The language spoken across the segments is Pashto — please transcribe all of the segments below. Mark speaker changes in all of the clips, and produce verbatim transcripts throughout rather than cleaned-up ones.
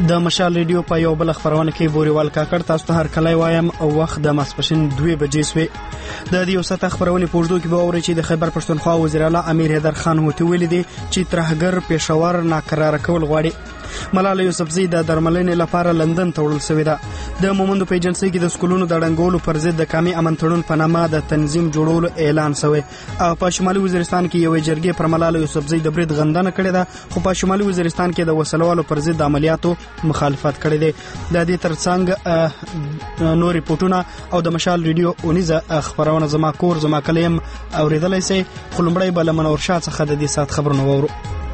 Speaker 1: د مشال ریډیو په یو بل خبرونه کې بوريوال کاکړ تاسو ته هر کله وایم او وخت د ماسپښین دوه بجې سوی د دې وسته خبرونه پوښتنه کې به اوري چې د خیبر پښتونخوا وزیر اعلی امیر حیدر خان هوتي ویلي دي چې ترهګر پېښور ناقرار کول غواړي. ملاله یوسفزۍ د درملنې لپاره لندن ته وړل شوې ده. د مومندو په ایجنسۍ کې د سکولونو د ړنګولو پر ضد د کامي امن تړون په نامه د تنظیم جوړولو اعلان شوی. او په شمالي وزیرستان کې یو جرګې پر ملاله یوسفزۍ د برید غندنه کړې ده، خو په شمالي وزیرستان کې د وسلوالو پر ضد عملیاتو مخالفت کړی دی. د دې ترڅنګ نور ریپورتونه او د مشال ریډیو اونیزه خبرونه زما کور زما کلیم اوریدلای شئ. خو لومړی به له منور شاه څخه د دې ساعت خبرونه واورو.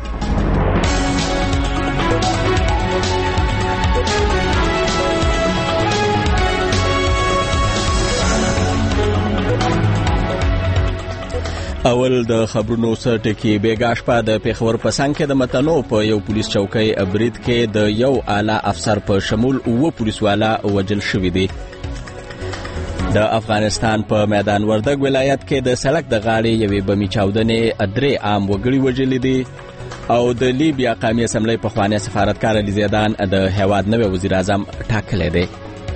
Speaker 2: اول د خبرونو سره ټکی بیګاش په د پیښور په څنګ کې د متنو په یو پولیس چوکۍ ابرید کې د یو اعلی افسر په شمول او پولیس والا وجل شوی دی. د افغانستان په میدان وردګ ولایت کې د سړک د غاړې یوې بمي چاودنې درې عام وګړي وژلي دي او د لیبیا قومي اسمبلی په خواني سفارتکار علي زیدان د هیواد نوی وزیر اعظم ټاکلی دی.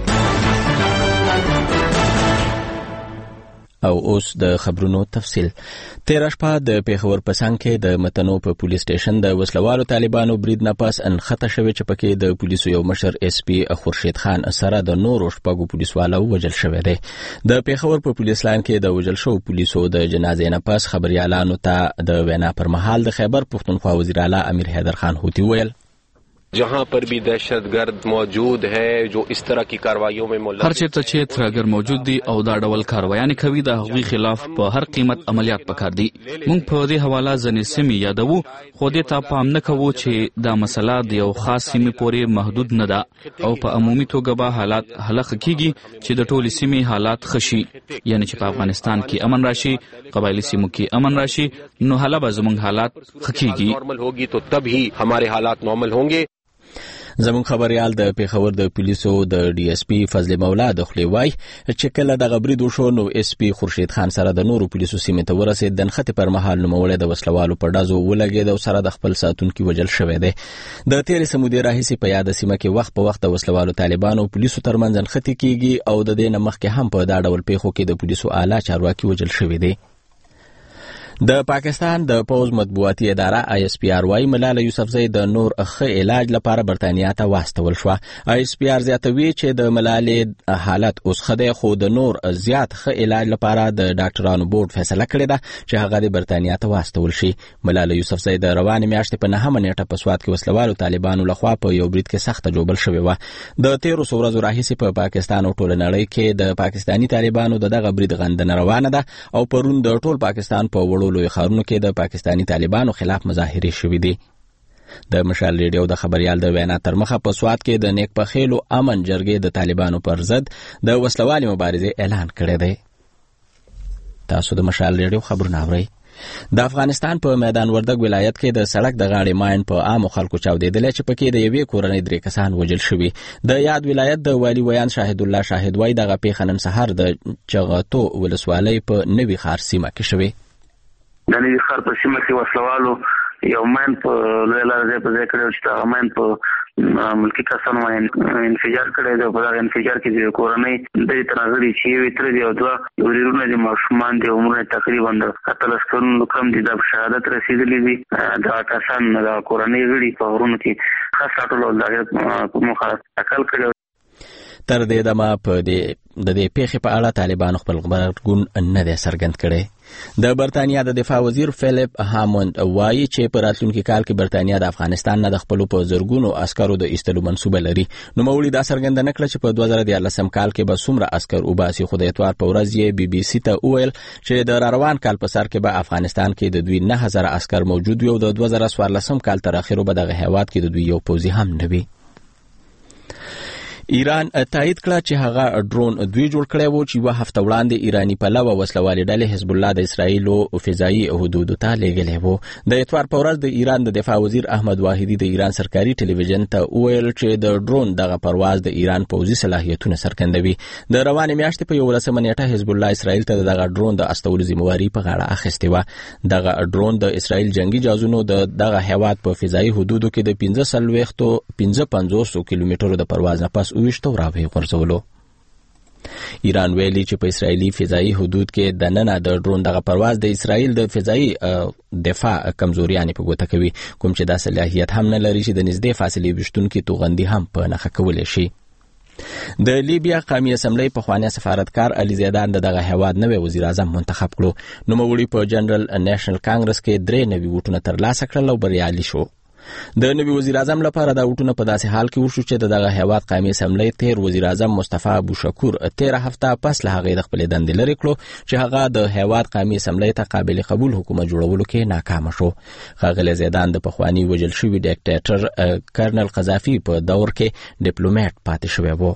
Speaker 2: او اوس د خبرونو تفصیل. تیر شپه د پیښور په څنګ کې د متنو په پولیس سټیشن د وسلوالو طالبانو برید نه پس انخته شوی چې پکې د پولیسو یو مشر اس پی خورشید خان سره د نورو شپږو پولیسوالو وژل شوی دی. د پیښور په پولیس لاین کې د وژل شوو پولیسو د جنازې نه پس خبريالانو ته د وینا پر مهال د خیبر پښتونخوا وزیر اعلی امیر حیدر خان هوتي ویل
Speaker 3: जहाँ पर भी दहशतगर्द मौजूद है जो इस तरह की कार्रवाइयों में मुल्ला
Speaker 4: हर चेरته چې ترهګر موجود دي او دا ډول کاروایان کوي د هغوی خلاف په هر قیمت عملیات پکار دي. موږ په دې حواله ځنې سیمې یادوو، خو دې ته پام نه کوو چې دا مسله د یو خاص سیمې پورې محدود نه ده او په عمومي توګه به حالات حلقه کیږي چې د ټولې سیمې حالات خشي، یعنی چې په افغانستان کې امن راشي، قبایلی سیمو کې امن راشي، نو حالا به زموږ حالات خکېږي.
Speaker 3: نارمل ہوگی تو تب ہی ہمارے حالات نارمل ہوں گے.
Speaker 2: زمون خبريال د پیښور د پولیسو د ډي اس پی فضل مولا د خلی وای چې کله د غبرید وشو نو اس پی خورشید خان سره د نورو پولیسو سیمه ته ورسید. د نخته پر مهال نو مولې د وسلوالو په دازو ولګید او سره د خپل ساتونکو وجل شوی دی. د تیر سمودي راهسي په یاد سیمه کې وخت په وخت د وسلوالو طالبانو پولیسو ترمنځ نخته کیږي او د دې نه مخکې هم په دا ډول پیښو کې د پولیسو اعلی چارواکي وجل شوی دی. د پاکستان د پوز مطبوعاتي اداره آی اس پی آر وايي ملاله یوسفزۍ د نور ښه علاج لپاره برتانیا ته واستول شو. آی اس پی آر زیاتوي چې د ملالې حالت اوس ښه دی، خو د نور زیات ښه علاج لپاره د ډاکټرانو بورډ فیصله کړې ده چې هغه د برتانیا ته واستول شي. ملاله یوسفزۍ د روانې میاشتې په نهمه نیټه په سوات کې وسلوالو طالبانو لخوا په یو برید کې سخته جوړبل شوې وه. د تیرو څو ورځو راهیسې په پاکستان او ټوله نړۍ کې د پاکستاني طالبانو د دغه برید غندنه روانه ده او پرون د ټول پاکستان په وړو لوی ښارونو کې د پاکستاني طالبانو خلاف مظاهرې شوې دي. د مشال ریډیو د خبريال د وینا تر مخه په سوات کې د نیک پخېلو امن جرګې د طالبانو پر ضد د وسلوالي مبارزې اعلان کړی دی. تاسو د مشال ریډیو خبرونه اورئ. د افغانستان په میدان وردګ ولایت کې د سړک د غاړې ماین په عامو خلکو چاودېدلی چې پکې د یوې کورنۍ درې کسان وژل شوي. د یاد ولایت د والي ویان شاهد الله شاهد وایي دغه پیښه نن سهار د چغاتو ولسوالۍ په نوي ښار سیمه کې شوې.
Speaker 5: د نوي ښار په سیمه کې وسلوالو یو ماین په لوی لاره ځای په ځای کړی چې هغه ماین په ملکي کسانو باندې انفجار کړی دی. په دغه انفجار کې د کورنۍ درې تنه غړي چې یوې تره دي او دوه ورېرونه دي، ماشومان دي، عمرونه تقریبا د اتلس کلونو کم دي. د شهادت رسېدلي دي. دغه کسان د کورنۍ غړي په غرونو کې خاص ساتلو او د هغې په موخه ټاکل کړی.
Speaker 2: تر دې دمه په دې د دې پیښې په اړه طالبانو خپل غبرګون نه دی څرګند کړی. د برتانیا د دفاع وزیر فیلیپ هاموند وایي چې په راتلونکي کال کې برتانیا د افغانستان نه د خپلو په زرګونو عسکرو د ایستلو منصوبه لري. نوموړي دا څرګنده نه کړه چې په دوه زره دیارلسم کال کې به څومره عسکر وباسي، خو د اتوار په ورځ یې بي بي سي ته وویل چې د راروان کال په سر کې به افغانستان کې د دوی نه هزاره عسکر موجود وي او د دوه زره څوارلسم کال تر اخره به دغه هیواد کې د دوی یو پوځي هم نه وي. ایران تایید کړه چې هغه ډرون دوی جوړ کړی و چې یوه هفته وړاندې ایراني پلوه وسلوالې ډلې حزب الله د اسرائیلو فضایي حدودو ته لیږلی و. د اتوار په ورځ د ایران د دفاع وزیر احمد واحدي د ایران سرکاري ټلویزیون ته وویل چې د ډرون دغه پرواز د ایران پوځي صلاحیتونه څرګندوي. د روانې میاشتې په یولسمه نیټه حزب الله اسرائیل ته دغه ډرون د استولو ذمہواري په غاړه اخیستې وه. دغه ډرون د اسرائیل جنگي جهازونو د دغه هیواد په فضایي حدودو کې د پنځه څلوېښتو پنځه پنځوس کیلومترو د پرواز نه پس اوویشتو راوې غورځولو. ایران ویلي چې په اسرائیلي فضایي حدود کې د ننه د ډرون دغه پرواز د اسرائیل د فضایي دفاع کمزوریانې په ګوته کوي، کوم چې دا صلاحیت هم نه لري چې د نږدې فاصلې ویشتونکي توغندي هم په نښه کولی شي. د لیبیا قومي اسمبلی پخوانی سفارتکار علي زیدان دغه هیواد نوی وزیر اعظم منتخب کړو. نوموړي په جنرال نېشنل کانګرس کې درې نوي ووټونه ترلاسه کړل او بریالي شو. د نوي وزیر اعظم لپاره دا ووټونه په داسې حال کې وشو چې د دغه هیواد قومي اسمبلی تیر وزیر اعظم مصطفی ابوشکور تیره هفته پس له هغې د خپلې دندې لرې کړو چې هغه د هیواد قومي اسمبلی ته قابل قبول حکومت جوړولو کې ناکامه شو. ښاغلی زیدان د پخواني وژل شوي ډیکټیټر کرنل قذافي په دور کې ډیپلوماټ پاتې شوی و.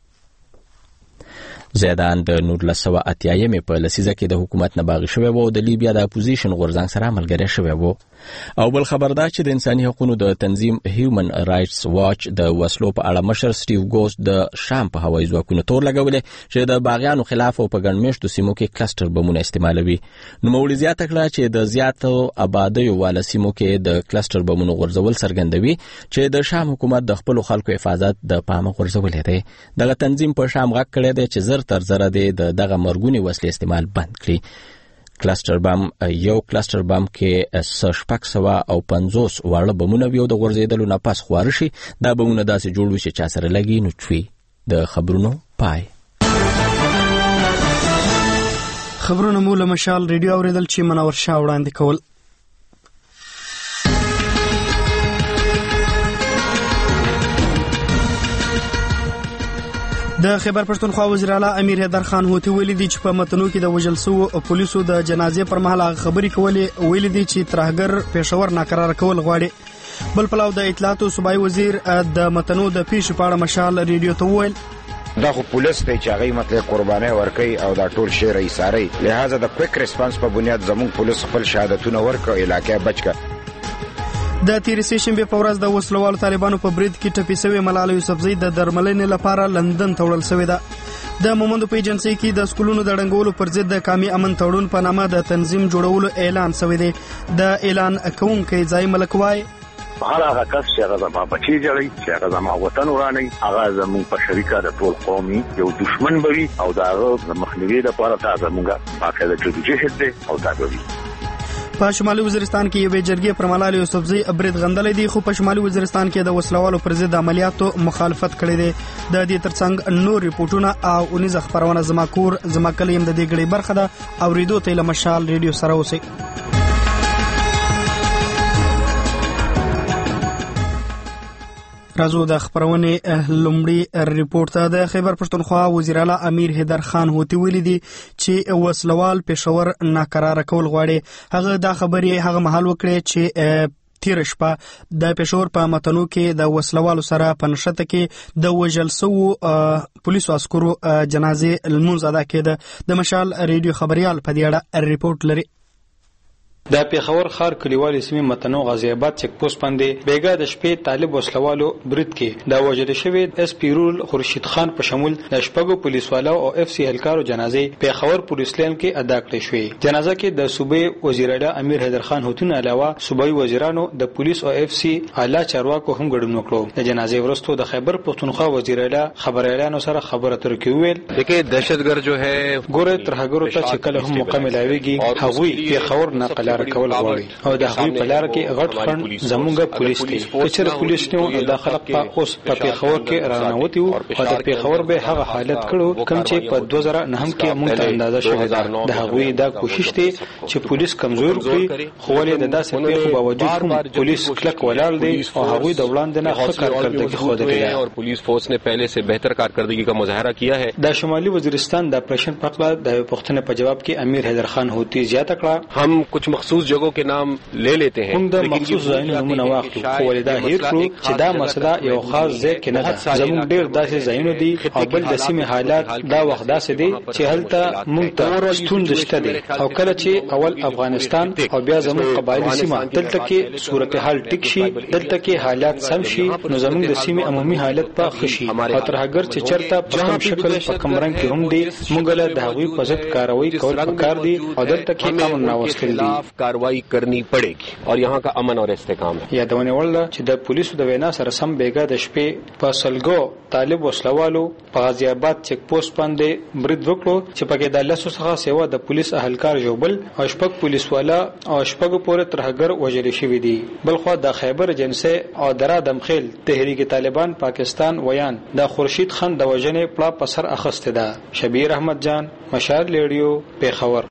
Speaker 2: زیدان د نولس سوه اتیایمې په لسیزه کې د حکومت نه باغي شوی و او د لیبیا د اپوزیشن غورځنګ سره ملګری شوی و. او بل خبر دا چې د انساني حقوقو د تنظیم هیومن رائټس واچ د وسلو په اړه مشر سټیو ګوست د شام په هوایي ځواکونو تور لګولې چې د باغیانو خلاف او په ګڼ مېشتو سیمو کې کلسټر بمونه استعمالوي. نوموړي زیاته کړه چې د زیاتو آبادیو والا سیمو کې د کلسټر بمونو غورځول څرګندوي چې د شام حکومت د خپلو خلکو حفاظت د پامه غورځولی دی. دغه تنظیم په شام غږ کړی دی چې زر تر زره دی د دغه مرګونې وسلې استعمال بند کړي. کلسټر بم یو کلسټر بم کې شپږ سوه او پنځوس واړه بمونه وي او د غورځېدلو نه پس خواره شي. دا بمونه داسې جوړ وي چې چا سره لګي نو چوي. د خبرونو پای.
Speaker 1: خبرونه مو له مشال ریډیو اورېدل چې منور شاه وړاندې کول. د خیبر پښتونخوا وزیر اعلی امیر حیدر خان هوتي ویلي دي چې په متنو کې د وژل شوو پولیسو د جنازې پر مهال هغه خبرې کولې ویلي دي چې ترهګر پېښور ناکراره کول غواړي. بل پلاو د اطلاعاتو صوبایي وزیر د متنو د پیښې په اړه مشال ریډیو ته وویل
Speaker 6: دا خو پولیس دی چې هغه مطلب قرباني ورکوي او دا ټول شی رئیساري، لہذا د کویک ریسپانس په بنیاد زموږ پولیس خپل شهادتونه ورکړي علاقې بچ کړ.
Speaker 1: د تیرې سې شنبې په ورځ د وسلوالو طالبانو په برید کې ټپي شوې ملاله یوسفزۍ د درملنې لپاره لندن ته وړل شوې ده. د مومندو په ایجنسۍ کې د سکولونو د ړنګولو پر ضد د قامي امن تړون په نامه د تنظیم جوړولو اعلان شوی دی. د اعلان کوونکی ځای ملک وای
Speaker 7: هر هغه کس چې هغه زما بچی جوړي، چې هغه زما وطن وراني، هغه زموږ په شریکه د ټول قومي یو دشمن بوي او دا هغه مخنیوي لپاره تا زموږه باقاعده جدوجهد دی او دا کوي.
Speaker 1: په شمالي وزیرستان کې یوې جرګې پر ملاله یوسفزۍ برید غندلی دی، خو په شمالي وزیرستان کې د وسلوالو پر ضد عملیاتو مخالفت کړی دی. د دې ترڅنګ نور ریپورټونه او اونیزه خبرونه زما کور زما کلی هم د دې غړي برخه ده. اورېدو ته له مشال ریډیو سره اوسئ. راځو د خبرونې لومړی ریپورت ته. د خیبر پښتونخوا وزیر اعلی امیر حیدر خان هوتي ویلي دي چې وسلوال پېښور ناکراره کول غواړي. هغه دا خبرې هغه مهال وکړې چې تیر شپه د پېښور په متنو کې د وسلوالو سره په نښته کې د وژل شوو پولیسو عسکرو جنازې لمونځ ادا کېده. د مشال ریډیو خبريال په دې اړه ریپورت لري.
Speaker 8: د پیښور ښار کلیوالي سیمې متنو غازی آباد چک پوسټ باندې بیګا د شپې طالب وسلوالو برید کې د وژل شوی اس پی رول خورشید خان په شمول د شپږو پولیسوالو او اف سی هلکارو جنازې پیښور پولیس لاین کې ادا کړې شوې. جنازه کې د صوبې وزیر اعلی امیر حیدر خان هوتي نه علاوه صوبایي وزیرانو د پولیس او اف سی اعلی چارواکو هم ګډون وکړو. د جنازې وروسته د خیبر پښتونخوا وزیر اعلی خبريالانو سره خبره ترې ویل
Speaker 3: دغه دهشتګرد جو ہے
Speaker 8: ګوره ترهګرو ته چې کله هم موقع ملاويږي هغوی پیښور ناقلار کول غواړي او د هغوی په لار کې غټ خند زمونږ پولیس دی. چې پولیس نو د خلک په اوس په پیښور کې رانوتی وو او د پیښور به هغه حالت کړو کوم چې په دوه زره نه کې موږ ته اندازه شوې ده. د هغوی دا کوشش دی چې پولیس کمزور کړي، خو ولې د داسې پیښو باوجود هم پولیس کلک ولاړ دی او هغوی د وړاندې نه ښه کارکردګي ښودلې ده
Speaker 3: او پولیس فورس نے پہلے سے بہتر کارکردگی کا مظاہرہ کیا ہے.
Speaker 8: د شمالي وزیرستان د اپریشن په اړه د پښتنې په جواب کې امیر حیدر خان هوتي زیاته کړه
Speaker 3: هم کچھ मखसूस जगहों के नाम ले लेते हैं
Speaker 8: موږ د مخصوص ځایونو نومونه واخلو خو ولې دا هیر کړو چې دا مسله یو خاص ځای کې نه ده زموږ ډېر داسې ځایونه دي او بل د سیمې حالات دا وخت داسې دي چې هلته موږ ته ستونزې شته دي او کله چې اول افغانستان او بیا زموږ قبایلی سیمه دلته کې صورتحال ټیک شي دلته کې حالات سم شي نو زموږ د سیمې عمومي حالت په ښه شي او تر هغه چې چرته په کوم شکل په کوم رنګ کې هم دي موږ له د هغوی په ضد کاروایی کول پکار دي او دلته کې امن راوستل دي
Speaker 3: کاروایی کرنی پڑेगी और यहाँ का अमन और استحکام है
Speaker 8: یادونه وړه چې د پولیسو د وینا سره سم بیګا د شپې په سلګو طالب وسلوالو په غازی آباد چک پوسټ باندې برید وکړو چې پکې د لاسو څخه سیوا د پولیس اهلکار جوبل او شپږ پولیس والا او شپږ پورې ترهګر وژل شوی دي بلخو د خیبر جنسه او درا دمخیل تحریک طالبان پاکستان ویان د خورشید خان د وژنې پلا په سر اخسته ده شبیر احمد جان مشال لیډیو پیښور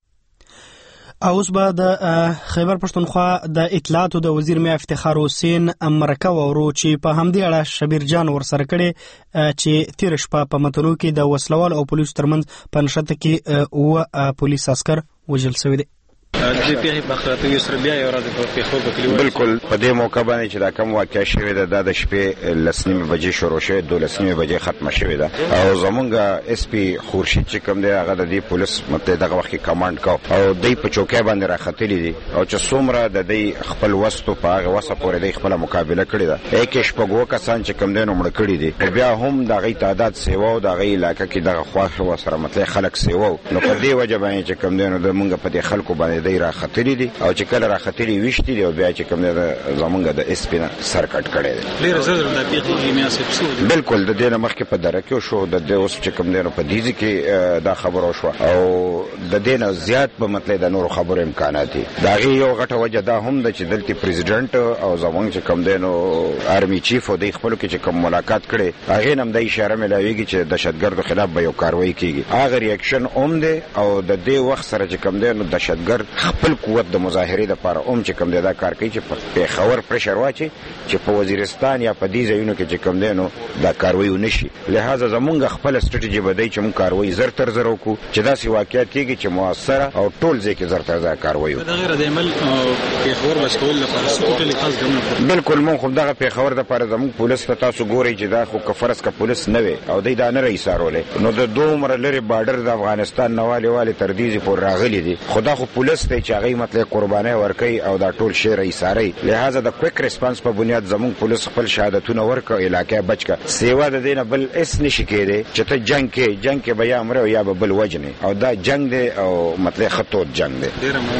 Speaker 1: اوس به د خیبر پښتونخوا د اطلاعاتو د وزیر میا افتخار حسین مرکه ورو چې په همدې اړه شبیر جان ورسره کړي چې تیر شپه په متنو کې د وسلوال او پولیس ترمنځ په نښته کې او پولیس عسكر وژل شوی دی
Speaker 8: د پیښې په خاطر سره بیا یو راځي په پیښو په کلیوال
Speaker 6: بالکل په دې موقع باندې چې دا کوم واقعیا شوې ده د شپې لسنیمه بجې شروع شوه د لسنیمه بجې ختمه شوې ده او زمونږ اس پی خورشید چې کوم دی هغه د دې پولیس مته دغه وخت کمانډ کو او دې په چوکۍ باندې راختلې دي او چې څومره د دې خپل وسو په هغه وسه پورې د خپل مقابله کړې ده یک شپږو کسان چې کوم دینو مړ کړي دي بیا هم د غي تعداد سیوا او د غي علاقې کې دغه خواخ وسره مطلب خلک سیوا نو په دې وجه باندې چې کوم دینو د مونږ په دې خلکو باندې دی را خطرې دي او چې کله را خطرې وشتي دي او بیا چې کوم زمونږ د اس پی نه سر کټ کړي دي
Speaker 8: ډیر زړه د پیښې میا سپسو
Speaker 6: بالکل د دې نه مخکې په درکه شو د دې اوس چې کوم دینو په دې کې دا خبرو شو او د دې نه زیات په مطلب د نور خبرو امکانات دي دا یو غټه وجه دا هم د چې دلته پریزیدنت او زمونږ چې کوم دینو آرمی چیف او د خپل کې چې کوم ملاقات کړي هغه هم د اشاره ملاويږي چې دهشتګردو خلاف به یو کاروایی کیږي هغه ریاکشن اوم دی او د دې وخت سره چې کوم دینو دهشتګرد خپل قوت د مظاهره د لپاره اوم چې کوم دا کار کوي چې په خبر پرشر واچي چې په وزیرستان یا په دې ځایونو کې چې کوم دینو دا کاروایی ونشي لہذا زمونږ خپل سټریټیجي بدای چې مون کاروایی زر تر زر وکړو چې دا سی واقعیت کېږي چې موثره او ټول ځکه زر تر زر کاروایی
Speaker 8: دا غیر د عمل په خبر بشکول لپاره څه ټول خاص ګمنه
Speaker 6: بالکل مون خو دغه په خبر د لپاره زمونږ پولیس ته تاسو ګورئ چې دا خو کفرس کا پولیس نه وي او دای دا نه رئیسارولې نو د دومره لري بارډر د افغانستان نواله والي تر دې پور راغلي دي خدا خو پولیس ته چې هغه مطلب قرباني ورکي او دا ټول شی رئیساري لہذا د کویک ریسپانس په بنیاد زمونږ پولیس خپل شهادتونه ورکړه علاقې بچکا سیوا د دینه بل اس نشي کېده چې ته جنگ کې جنگ کې بیا امر او یا بل وجنه او دا جنگ دی او مطلب خطوط جنگ دی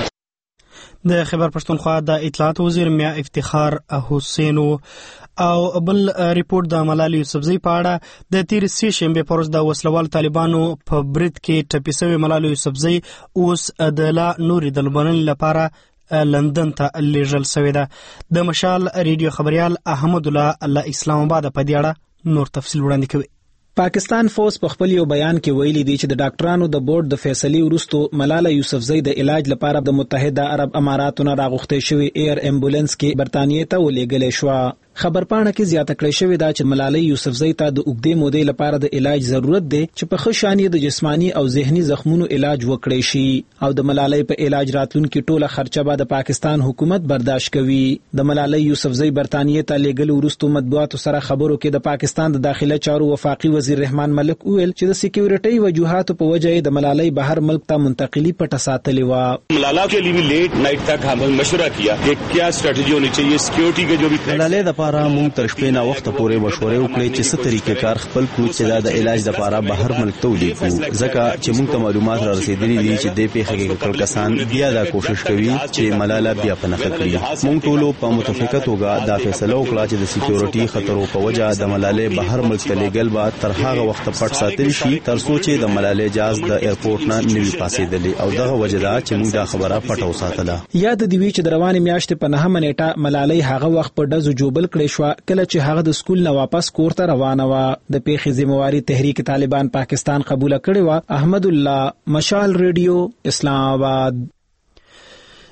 Speaker 1: د خیبر پښتونخوا د اطلاعات وزیر میا افتخار حسین او بل ریپورت د ملالۍ یوسفزۍ په اړه د تیر سې شنبه پروز د وسلوال طالبانو په برید کې ټپي شوی ملالۍ یوسفزۍ اوس د لا نوري د لبنان لپاره لندن ته لیږل شوې ده د مشال ریډیو خبريال احمد الله الله اسلام آباد په دې اړه نور تفصیل وړاندې کوي
Speaker 9: پاکستان فوز په خپل یو بیان کې ویلي دی چې د ډاکټرانو د بورډ د فیصلې وروسته ملاله یوسفزۍ د علاج لپاره د متحده عرب اماراتو نه راغوښتې شوی ایر امبولانس کې برتانیې ته ولېږل شو خبرپاڼه کې زیاته کړې شوې ده چې ملالۍ یوسفزۍ ته د اوږدې مودې لپاره د علاج ضرورت دی چې په ښه شان د جسمانی او ذهني زخمونو علاج وکړي شي او د ملالۍ په علاج راتلونکي ټوله خرچه به د پاکستان حکومت برداشت کوي د ملالۍ یوسفزۍ برتانیې ته لېږل وروسته مطبوعاتو سره خبرو کې د پاکستان د داخله چارو وفاقي وزیر رحمان ملک ویل چې د سکیورټي وجوهاتو په وجه د ملالۍ بهر ملک ته منتقلی پټه ساتلې و
Speaker 10: ملالا के लिए लेट नाइट तक हम मशवरा किया कि क्या स्ट्रेटजी होनी चाहिए सिक्योरिटी के जो भी
Speaker 11: ملالۍ د لپاره موږ تر شپې نه وخت پورې مشورې وکړې چې څه طریقې کار خپل کړو چې د علاج لپاره بهر ملک ته ولیږو ځکه چې موږ ته معلومات را رسیدلي دي چې د پیښې کې کسان بیا دا کوشش کوي چې ملاله بیا پناه کړي موږ ټول په متفقه توګه دا فیصله وکړه چې د سکیورټي خطرو په وجه د ملالۍ بهر ملک ته لیږل به تر هغه وخت پټ ساتل شي تر څو چې د ملالۍ جاز د ایرپورټ نه نوي پاسېدلې او دغه وجه دا چې موږ دا خبره پټه وساتله
Speaker 9: یاد دی وی چې د روانې میاشتې په نهمه نیټه ملالۍ هغه وخت په ډزو جوبل کړې شو کله چې هغه د سکول نه واپس کور ته روانه و د پیښې ذمہواری تحریک طالبان پاکستان قبول کړی و احمد الله مشال ریډیو اسلام آباد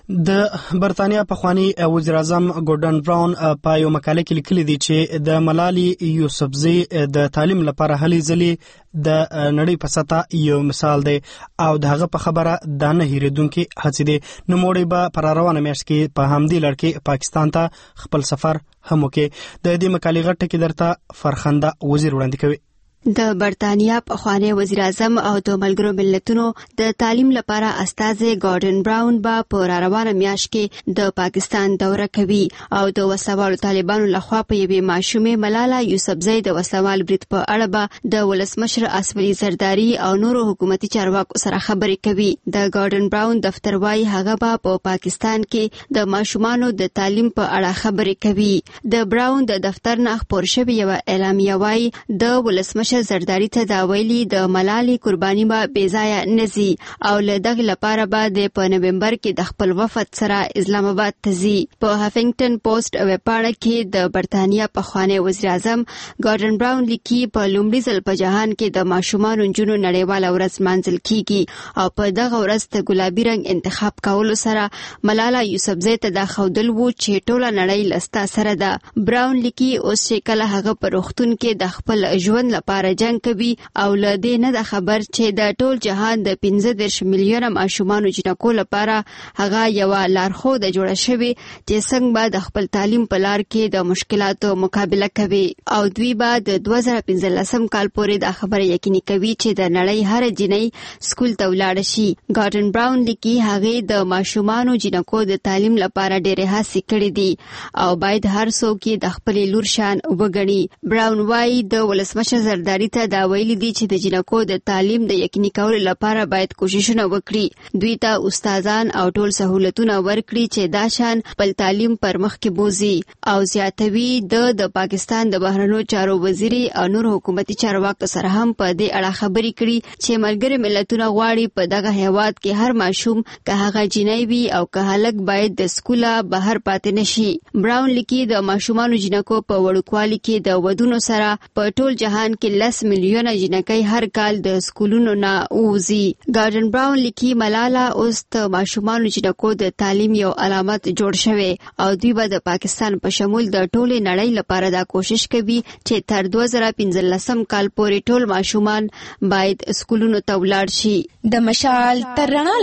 Speaker 1: د برتانیا پخوانی وزیر اعظم ګورډن براون په یو مقاله کې لیکلي دي چې د ملالي یوسفزۍ د تعلیم لپاره هلې ځلې د نړۍ په سطح یو مثال دی او د هغه په خبره دا نه هېرېدونکې هڅې دي. نوموړی به په راروانه میاشت کې په همدې لړ کې پاکستان ته خپل سفر هم وکړي. د دې مقالې غټ ټکي درته فرخنده وزیر وړاندې کوي.
Speaker 12: د برتانیا پخوانی وزیر اعظم او د ملګرو ملتونو د تعلیم لپاره استازي ګورډن براون به په روانه میاشت کې د پاکستان دوره کوي او د وسوالو طالبانو لخوا په یوې ماشومې ملاله یوسفزۍ د وسوال برید په اړه به د ولسمشر اسف علي زرداري او نورو حکومتي چارواکو سره خبرې کوي. د ګورډن براون دفتر وايي هغه به په پاکستان کې د ماشومانو د تعلیم په اړه خبرې کوي. د براون د دفتر نه خپور شوی یو اعلامیه وايي د ولسمشر زرداری ته دا ویلي د ملالي قرباني به بې ځایه نه ځي او له دغه لپاره به د په نومبر کې د خپل وفد سره اسلام آباد ته ځي. په هافنګټن پوسټ ویبپاڼه کې د برتانیا پخوانی وزیر اعظم ګورډن براون لیکي په لومړي ځل په جهان کې د ماشومانو نجونو نړیواله ورځ لمانځل کیږي او په دغه ورځ د ګلابي رنګ انتخاب کولو سره ملاله یوسفزۍ ته دا ښودل و چې ټوله نړۍ له ستا سره ده. براون لیکي اوس چې کله هغه په روغتون کې د خپل ژوند لپاره جنگ کوي او له دې نه د خبر چې د ټول جهان د پنځه دېرش میلیونه ماشومانو جنکو لپاره هغه یو لارښود جوړه شوې چې څنګه به د خپل تعلیم په لار کې د مشکلاتو مقابله کوي او دوی به د دوه زره پنځلسم کال پورې د خبره یقیني کوي چې د نړۍ هر جنۍ سکول ته ولاړ شي. ګورډن براون لیکي هغه د ماشومانو جنکو د تعلیم لپاره ډېرې هڅې کړې دي او باید هر څوک د خپل لور شان وګڼي. براون وايي د ولسمشر زرداری ته دا ویلي دي چې د جنکو د تعلیم د یقیني کولو لپاره باید کوششونه وکړي. دوی ته استادان او ټول سہولتونه ورکړي چې دا شان خپل تعلیم پر مخ کې بوزي او زیاتوي. د د پاکستان د بهرنیو چارو وزیر او نور حکومتي چارواکو سره هم په دې اړه خبرې کړي چې ملګري ملتونه غواړي په دغه هیواد کې هر ماشوم که هغه جنۍ وي او که هلک باید د سکوله بهر پاتې نشي. براون لیکي د ماشومانو جنکو په وړوکوالي کې د ودونو سره په ټول جهان کې لس میلیونه جنکۍ هر کال د سکولونو نه وځي. ګورډن براون لیکي ملاله اوس د ماشومانو جنکو د تعلیم یو علامت جوړ شوی او دوی به د پاکستان په شمول د ټولې نړۍ لپاره دا کوشش کوي چې تر دوه زره پنځلسم کال پورې ټول ماشومان باید سکولونو ته ولاړ شي.
Speaker 13: د مشال تر رڼا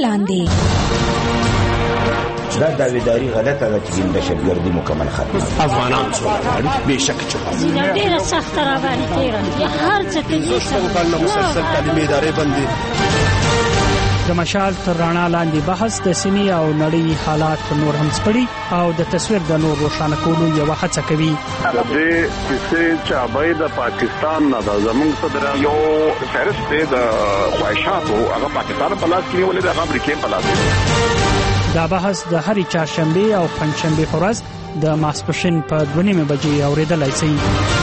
Speaker 13: لاندې
Speaker 6: دا داویداری غلطه ده چې د دهشتګردي مکمل ختم
Speaker 10: افغانان څوک به شک چې
Speaker 14: ډیره سخت را باندې تیره هر څه کې
Speaker 15: څه په مسلسل تعلیمي ادارې باندې
Speaker 16: د مشال تر رڼا لاندې بحث د سیمې او نړۍ حالات نور هم سپړي او د تصویر د نور روښانه کولو یو هڅه کوي.
Speaker 7: د دې چې چابای د پاکستان نه د زمونږ صدر یو فهرست دی د خواهشاتو هغه پاکستان په لاس کې ولې د امریکا په لاس کې.
Speaker 16: دا بحث د هرې چهارشنبه او پنځشنبه په ورځ د ماسپښین په دوه نیمې بجې اوریدلای شئ.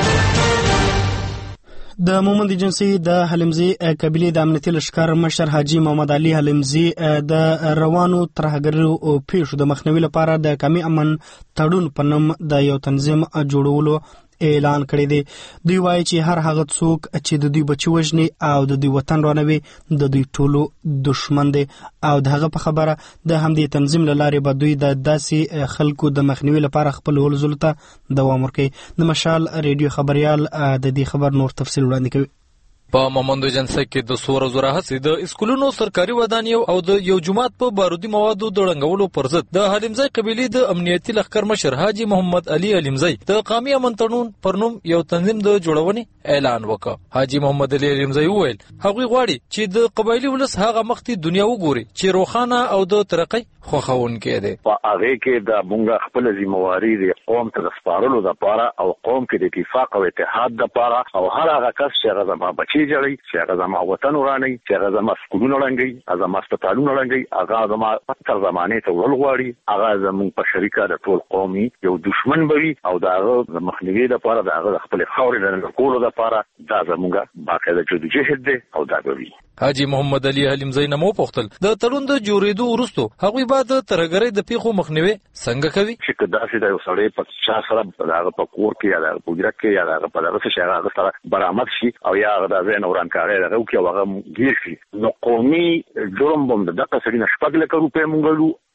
Speaker 1: د مومند جنسي د حلمزي قبيله د امنیتي لشکر مشر حاجی محمد علي حلمزي د روانو ترهګرو پیښو د مخنیوي لپاره د قومي امن تړون په نوم د یو تنظیم جوړولو اعلان کړی دی. دوی وایي چې هر هغه څوک چې د دوی بچي وژني او د دوی وطن رانوي د دوی ټولو دشمن دی او د هغه په خبره د همدې تنظیم له لارې به دوی د داسې خلکو د مخنیوي لپاره خپل ولزلو ته دوام ورکوي. د مشال ریډیو خبريال د دې خبر نور تفصیل وړاندې کوي.
Speaker 17: په مومندو جنسه کې د سور زوره هڅې د اسکولونو سرکاري ودانیو او د یو جماعت په بارودي موادو د ړنګولو پر ضد د حلیمزی قبيله د امنیتي لخر مشر حاجی محمد علي حلیمزی د قومي امن تړون پر نوم یو تنظیم د جوړونې اعلان وکړ. حاجی محمد علي حلیمزی وویل هغوی غواړي چې د قبایلی ولس هغه مختي دنیا وګوري چې روخانه او د ترقۍ خوخونکې ده.
Speaker 7: په هغه کې د مونږ خپل ذمہواری د قوم ته سپارلو لپاره او قوم کې د اتفاق او اتحاد لپاره او هر هغه کس چې هغه ما بچي جوړي چې هغه زما وطن وراني چې هغه زما سکولونه ورانګي هغه زما سپټالونه ورانګي هغه زما تر زمانه ته ورغواړي هغه زموږ په شریکه د ټول قومي یو دشمن بوي او داغه مخنیوي لپاره داغه خپل خاورې د کولو لپاره دا زموږه باقاعده جدوجہد دی او دا بوي.
Speaker 17: حاجی محمد علي حلیمزی نمو پختل د تړون د جوړېدو وروسته هغوی بعد ترګری د پیښو مخنیوي څنګه کوي
Speaker 7: چې داسې د یو سړی په چا سره هغه په کور کې یا د پوجرک کې یا هغه په دغه شي هغه سره برآمد شي او یا هغه د ځای نوران کاري هغه کې هغه گیر شي نو قومي جرم بم د دغه سړي نشپګل کړو په مونږلو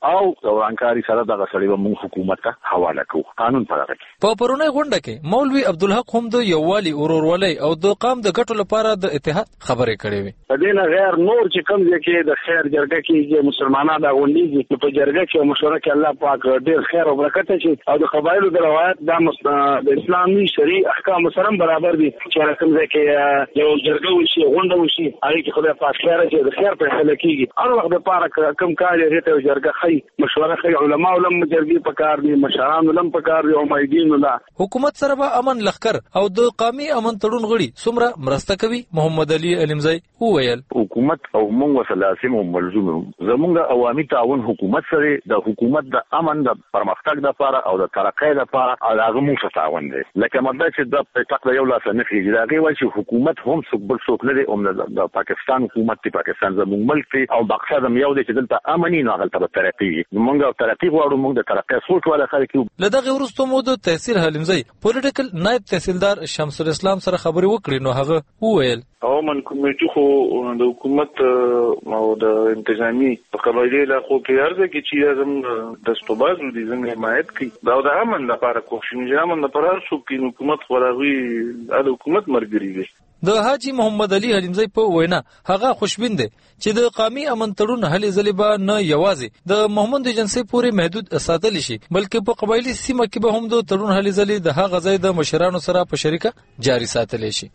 Speaker 7: او ورانکاری سره دغه سړي به موږ حکومت ته حواله کوو قانون پر هغه
Speaker 17: په پرونی غونډه کې مولوي عبدالحق هم د یووالي ورورولۍ او د قام د ګټو لپاره د اتحاد خبرې کړې وي.
Speaker 7: په دې نه غیر نور چې کوم ځای کې د خیر جرګه کې چې مسلمانان دا غونډېږي په جرګه کې مشوره کې الله پاک ډېر خیر او برکت شي او د قبایلو د روایت د اسلامي شرعي احکام سره برابر دي چې کوم ځای کې یو جرګه وشي غونډه وشي هغه کې خدای پاک خیر چې د خیر په حل کېږي هر وخت د پاره کوم کار یې ته جرګه خي مشوره خي علما علم جرګې په کار دي مشران علم په کار دي او مایدین الله
Speaker 17: حکومت سره به امن لخر او د قومي امن تړون غړي څومره مرسته کوي. محمد علي علمزی وویل
Speaker 7: حکومت او موږ سلاسم او ملزوم زموږ عوامي تعاون حکومت سره د حکومت د امن د پرمختګ لپاره او د ترقۍ لپاره هغه موږ تعاون دی لکه مده چې د پټاک یو لاس نه کیږي دا غوي چې حکومت هم څوک بل څوک نه دی او د پاکستان حکومت دی پاکستان زموږ ملک دی او مقصد هم یو دی چې دلته امني نه غلطه ترقی موږ ترقی غواړو موږ د ترقۍ سوچ ولا خلک
Speaker 17: لدغه ورستو مو د تحصیل حلیمزی پولیټیکل نائب تحصیلدار شمس الاسلام سره خبرې وکړې نو هغه وویل
Speaker 18: عموما کمیټي خو د حکومت او د انتظامی په قبایلی علاقو کې ارزه کې چې زموږ د استوباز دي زموږ حمایت کوي دا د امن لپاره کوښښ نه امن لپاره هر څوک کې حکومت خورغوي د حکومت مرګري دي.
Speaker 17: د حاجی محمد علي حلیمزی په وینا هغه خوشبین دي چې د قومي امن تړون هلې ځلې به نه یوازې د محمد جنسي پورې محدود ساتل شي بلکې په قبایلی سیمه کې به هم د تړون هلې ځلې د هغه ځای د مشرانو سره په شریکه جاري ساتل شي.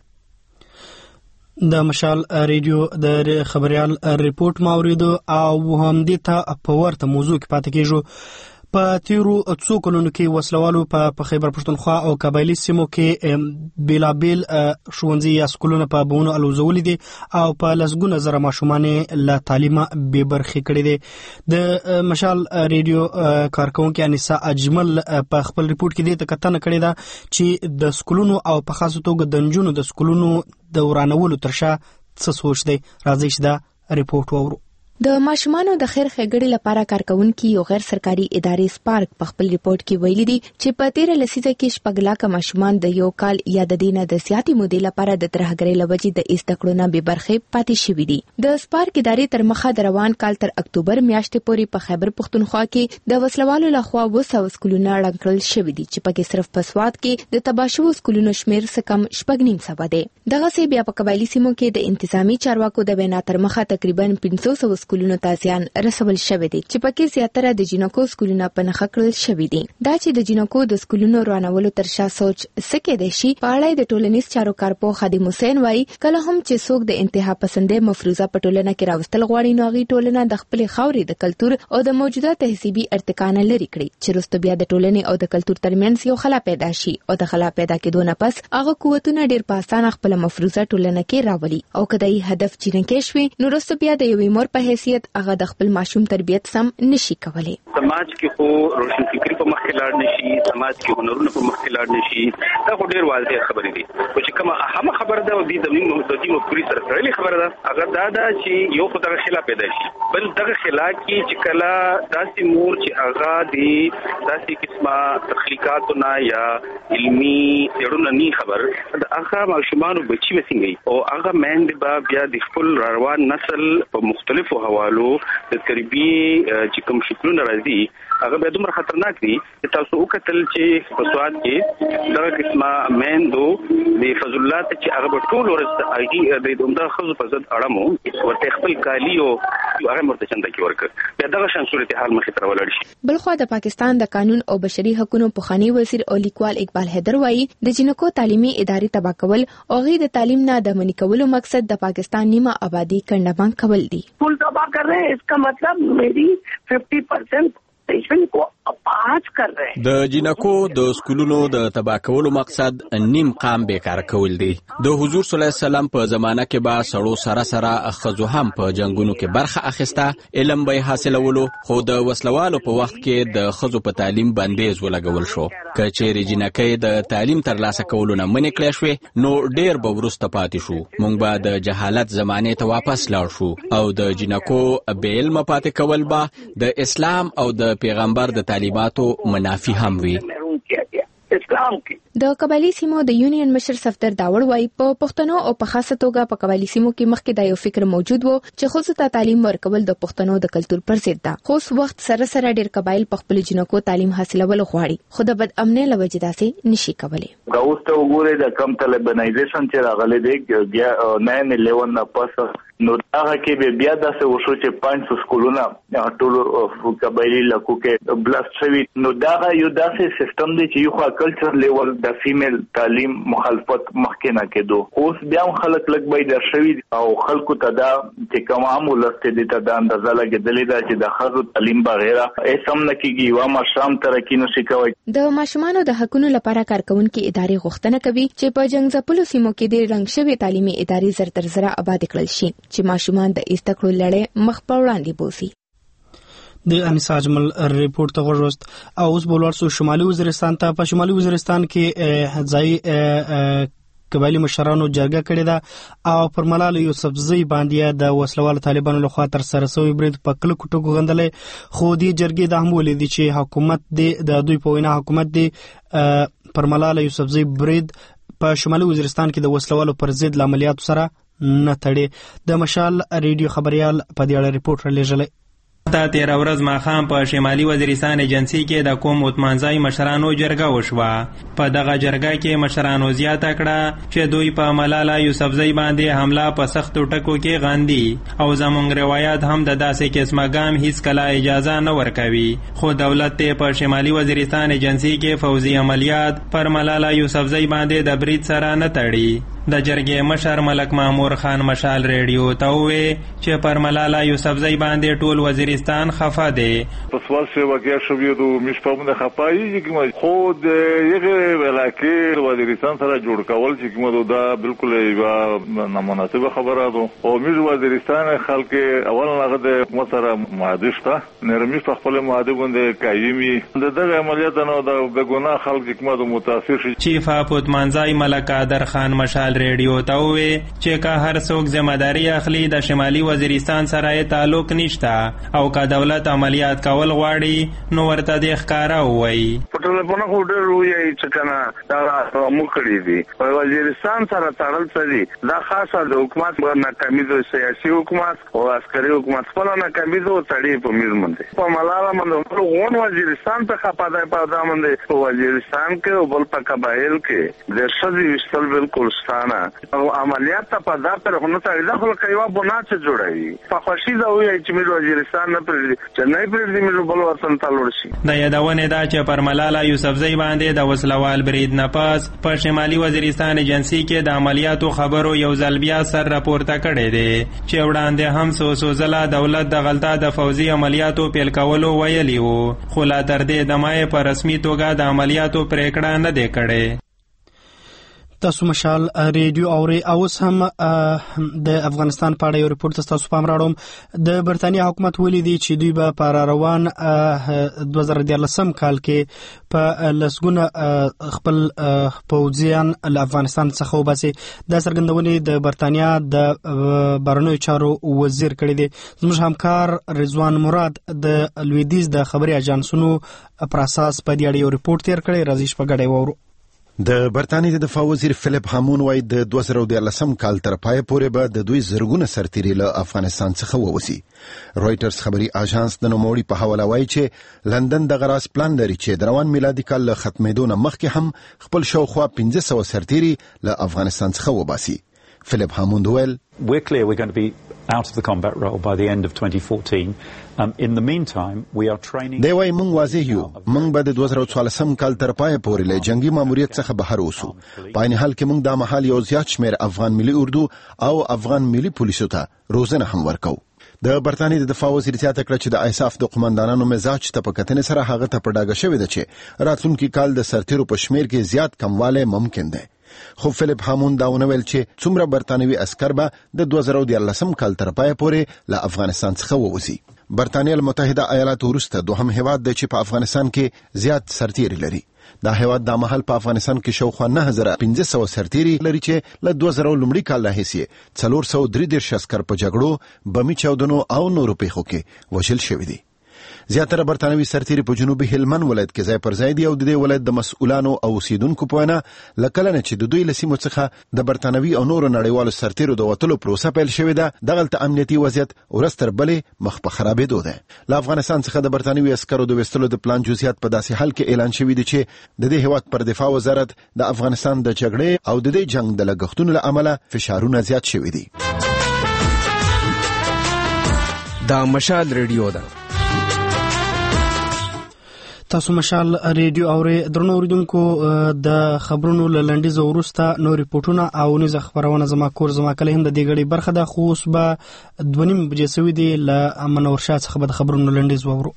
Speaker 1: د مشال ریډیو د خبريال ریپورت ماوریدو او هم دي ته په ورته موضوع کې پاتې کېږو. په تیرو څو کلونو کې وسلوالو په خیبر پښتونخوا او قبایلی سیمو کې بیلابیل ښوونځي یا سکولونه په بونو الوزولې دي او په لسګونه زره ماشومان له تعلیمه بې برخې کړي دي. د مشال ریډیو کارکونکو انیسا اجمل په خپل ریپورت کې دې ته کتنه کړې ده چې د سکولونو او په خاصه توګه د نجونو د سکولونو د ورانولو ترشا څه سوچ دی. راځي چې دا ریپورت وورو.
Speaker 13: د ماشومانو د خیر ښېګړې لپاره کارکونکي یو غیر سرکاري ادارې سپارک په خپل ریپورت کې ویلي دي چې په تیره لسیزه کې شپږ لاکه ماشومان د یو کال یا د دې نه د زیاتې مودې لپاره د ترهګرۍ له وجې د زده کړو نه بې برخې پاتې شوي دي. د سپارک ادارې تر مخه د روان کال تر اکتوبر میاشتې پورې په خیبر پښتونخوا کې د وسلوالو لخوا اوه سوه سکولونه ړنګ کړل شوي دي چې پکې صرف په سوات کې د تباه شوو سکولونو شمېر څه کم شپږ نیم سوه دی. دغسې بیا په قبایلي سیمو کې د انتظامي چارواکو د وینا تر مخه تقریبا پنځه سوه سکولونو ته زیان رسول شوی دی چې پکې زیاتره د جنکو سکولونه په نښه کړل شوي دي. دا چې د جنکو د سکولونو روانولو تر شا سوچ څه کېدای شي په اړه د ټولنیز چارو کارپوه خادم حسین وایي کله هم چې څوک د انتها پسندۍ مفروضه په ټولنه کې راوستل غواړي نو هغې ټولنه د خپلې خاورې د کلتور او د موجوده تهذیبي ارتقا نه لرې کړي چې وروسته بیا د ټولنې او د کلتور ترمنځ یو خلا پیدا شي او د خلا پیدا کېدو نه پس هغه قوتونه ډېر په اسانه خپله مفروضه ټولنه کې راولي او که د یې هدف جنکۍ شوي نو وروسته بیا د یوې مور په حیثیت هغه د خپل ماشوم تربیت سم نشي کولی.
Speaker 19: سماج کې خو روشن فکری په مخ کې لاړ نشي سماج کې هنرونه په مخ کې لاړ نشي دا خو ډېر واضح خبرې دي خو چې کومه اهمه خبره ده او د دې مفکوري سره تړلې خبره ده هغه دا ده چې یو خو دغه خلا پیدا شي بل دغه خلا کې چې کله داسې مور چې هغه د داسې قسمه تخلیقاتونه یا علمي څېړنه نه خبر د هغه ماشومانو بچي به څنګه او هغه میندې به بیا د خپل روان نسل په مختلفو حوالو د تربیې چې کوم شکلونه راځي هغه به دومره خطرناک دي چې تاسو وکتل چې په سواد کې دغه قسمه میندو د فضل الله ته چې هغه په ټول ورځ هغه د دومره خزو په ضد اړمو ورته خپل کالی او هغه مرته چنده کې ورکړ بیا دغه شان صورتحال مخې ته ولاړ شي.
Speaker 13: بلخو د پاکستان د قانون او بشري حقوقو پخوانی وزیر او لیکوال اقبال حیدر وایي د جنکو تعلیمي ادارې تباه کول او غي د تعلیم نه د منې کولو مقصد د پاکستان نیمه آبادی کنډمان کول دي.
Speaker 20: ټول تباه کر رہے ہیں اس کا مطلب میری ففٹی پرسینٹ پیشن کو اپاج کر رہے ہیں.
Speaker 2: د جنکو د سکولونو د تباه کولو مقصد نیم قام بیکار کول دی. د حضور صلی الله علیه وسلم په زمانہ کې با سړو سره سره خزو هم په جنگونو کې برخه اخیسته علم به حاصلولو خو د وسلوالو په وخت کې د خزو په تعلیم بندیز ولګول شو. کچېری جنکې د تعلیم ترلاسه کولو نه منې کړې شوې نو ډېر به ورسته پاتې شو. مونږ به د جهالت زمانه ته واپس لاړ شو او د جنکو بې علم پاتې کول به د اسلام او د پیغمبر د تعلیماتو منافی هم وي.
Speaker 20: اسلام کی
Speaker 13: د قبایلی سیمو د یونین مشر صفدر داوړ وايي په پښتنو او په خاصه توګه په قبایلی سیمو کې مخکې دا یو فکر موجود وو چې خصوصي ته تعلیم ورکول د پښتنو د کلتور پر ضد ده. خو وخت سره سره ډېر قبایل په خپل جنکو تعلیم حاصلول غواړي خو د بد امنۍ له وجې داسې نشي کولی.
Speaker 21: اوس ته وګورئ د کم طالبانایزیشن چې راغلی دی بیا ناین الیون نه پس نو هغه کې به بیا داسې وشو چې پنځه سکولونه ټول قبایلی لکو کې بلاست شوي. نو دا یو داسې سیستم دی چې یو خو کلچر لیول د فیمیل تعلیم مخالفت مخکې نه کېدو. اوس بیا هم خلک لږ بیدار شوي او خلکو ته دا چې کوم عام ولس ته دې ته دا اندازه لګېدلې ده چې د ښځو تعلیم بغیره هېڅ هم نه کېږي، یوه ماښام ترقي نشي کوی.
Speaker 13: د ماشومانو د حقونو لپاره کارکوونکي ادارې غوښتنه کوي چې په جنګ ځپلو سیمو کې د رنګ شوي تعلیمي ادارې زر تر زره آباد کړل شي چې ماشومان د زده کړو لړۍ مخ په وړاندې بوسي.
Speaker 1: د انیسا اجمل ریپورت ته غوښوست او اوس بولور سو شمالي وزیرستان ته. په شمالي وزیرستان کې ځای قبایلی مشرانو جرګه کړې ده او پر ملالۍ یوسفزۍ باندې د وسلوالو طالبانو لخوا تر سره شوی برید په کلکو ټکو غندلې. خو دې جرګې دا هم ولیدي چې حکومت د دوی په وینا حکومت دی پر ملالۍ یوسفزۍ برید په شمالي وزیرستان کې د وسلوالو پر ضد له عملیاتو سره نه تړي. د مشال ریډیو خبريال په دې اړه ریپورت را لېږلی.
Speaker 22: تا تیر ورځ ماښام په شمالي وزیرستان ایجنسی کې د قوم عثمانزای مشرانو جرګه وشوه. په دغه جرګه کې مشرانو زیاته کړه چې دوی په ملاله یوسفزۍ باندې حمله په سختو ټکو کې غاندي او زموږ روایت هم د داسې قسمه ګام هیڅ کله اجازه نه ورکوي. خو دولت ته په شمالي وزیرستان ایجنسی کې فوزي عملیات پر ملاله یوسفزۍ باندې د برید سره نه تړي. د جرګې مشر ملک مامور خان مشال ریډیو ته وویل چې پر ملاله یوسفزۍ باندې ټول وزیرستان خفه دی.
Speaker 23: په سوال شوی واقع شوی دو مشپمونه خپایي چې خود یغه علاقې وزیرستان سره جوړ کول چې کومه دا بالکل یو نامناسبه خبره ده. او موږ وزیرستان خلک اول هغه د حکومت سره معاهده شته نرمي په خپل معاهده باندې قایمي د دغه عملیات نه د بګونه خلک کومه متاثر شي.
Speaker 22: چیف اپوت منځای ملک قادر خان مشال ریډیو ته وویل چې که هر څوک ذمہداري اخلي د شمالي وزیرستان سره تعلق نشته او که دولت عملیات کول غواړي نو ورته د ښکارا ووایي.
Speaker 21: په ټلیفون خو ډېر وایي چې کنه دا موږ کړی دي په وزیرستان سره تړل څه دي. دا خاصه د حکومت ناکامي د سیاسي حکومت او عسکري حکومت خپل ناکامي د تړي په میز باندې په ملاله باندې غون وزیرستان ته خپاده په دا باندې په وزیرستان کې او بل په قبایل کې د شذي وشتل بالکل ستانه او عملیات ته په دا پر خو نه تړي. دا خو کایوا بنا چې جوړوي په خوشي دا وایي چې موږ وزیرستان نه پرې چې نه پرې موږ بل وطن ته لور شي.
Speaker 22: د یادونه دا چې پر ملاله یوسفزۍ باندې د وسلوال برید نه پس په شمالي وزیرستان ایجنسی کې د عملیاتو خبرو یو ځل بیا سر راپورته کړی دی چې وړاندې هم سو سو ځله دولت د غلطه د فوزي عملیاتو پیل کولو ویلي وو خو لا تر دې د مای په رسمي توګه د عملیاتو پریکړه نه دی کړې.
Speaker 1: تاسو مشال ریډیو اوري اوس هم د افغانستان په اړه یو ریپورت تاسو پام راوړم. د برتانیا حکومت ولیدي چې دوی به پر روان دوه زره دیارلسم کال کې په لسګونه خپل پوځیان له افغانستان څخه وباسي. د څرګندونې د برتانیا د بهرنیو چارو وزیر کړی دی. زموږ همکار رضوان مراد د لویدیز د خبري اژانسونو پر اساس په دې اړه یو ریپورت تیر کړی. راځي شپه غړې وورو.
Speaker 24: د برتانیې د دفاع وزیر فلیپ هامون وايي د دوه زره دیارلسم کال تر پای پورې به د دوی زرګونه سرتیري له افغانستان څخه ووځي. رويټرز خبري اژانس د نوموړي په حواله وايي چې لندن د غراس پلان لري چې د روان میلادي کال له ختمېدو نه مخکې هم خپل شاوخوا پنځه سوه سرتیري له افغانستان څخه وباسي. فلیپ هامون وویل
Speaker 25: We're clear we're going to be out of the combat role by the end of twenty fourteen. Um, in the meantime, we are training...
Speaker 24: دی وايي موږ واضح یو موږ به د دوه زره څوارلسم کال تر پای پورې له جنگي ماموریت څخه بهر اوسو. په عین حال کې موږ د مهال یو زیات شمېر افغان ملي اردو او افغان ملي پولیسو ته روزنه هم ورکو. د برتانیې د دفاع وزیر زیاته کړه چې د ایساف د قومندانانو مزاج ته په کتنې سره هغه ته په ډاګه شوی دی چې راتلونکي کال د سرتیرو په شمېر کې زیات کموالی ممکن دی. خو فلیپ هامون دا ونویل چې څومره برتانوي عسكر به د دوه زره دیارلسم کال تر پای پورې له افغانستان څخه ووځي. برتانیې متحده ایالاتو وروسته دوهم هیواد دی چې په افغانستان کې زیات سرتیري لري. دا هیواد د مهال په افغانستان کې شاوخوا نه هزار پنځه سوه سرتیري لري چې له دوه زره لومړي کال راهیسې څلور سوه درې دېرش عسکر په جګړو، بمي چاودنو او نورو پیښو کې وژل شوي دي. زیاتره برتانوي سرتیري په جنوبي هلمند ولایت کې ځای پر ځای دي او د دې ولایت د مسؤلانو او اوسیدونکو په وینا لکه نه چې د دوی له سیمو څخه د برتانوي او نورو نړیوالو سرتیرو د وتلو پروسه پیل شوې ده دغلته امنیتي وضعیت ورځ تر بلې مخ په خرابېدو ده. له افغانستان څخه د برتانوي عسکرو د وستلو د پلان جزئیات په داسې حال کې اعلان شوی دی چې د دې هیواد پر دفاع وزارت د افغانستان د جګړې او د دې جنگ د لګښتونو له امله فشارونه زیات شوي دي.
Speaker 3: دا مشال ریډیو ده.
Speaker 1: تاسو مشال ریډیو اوري درنو اوریدونکو د خبرونو لنډیز وروسته نو ریپورتونه او نيز خبرونه زما کور زما کله هم د دې غړي برخه ده خو اوس به دونیم بجې سوي دي ل منور شاه څخه به خبرونو لنډیز وورو.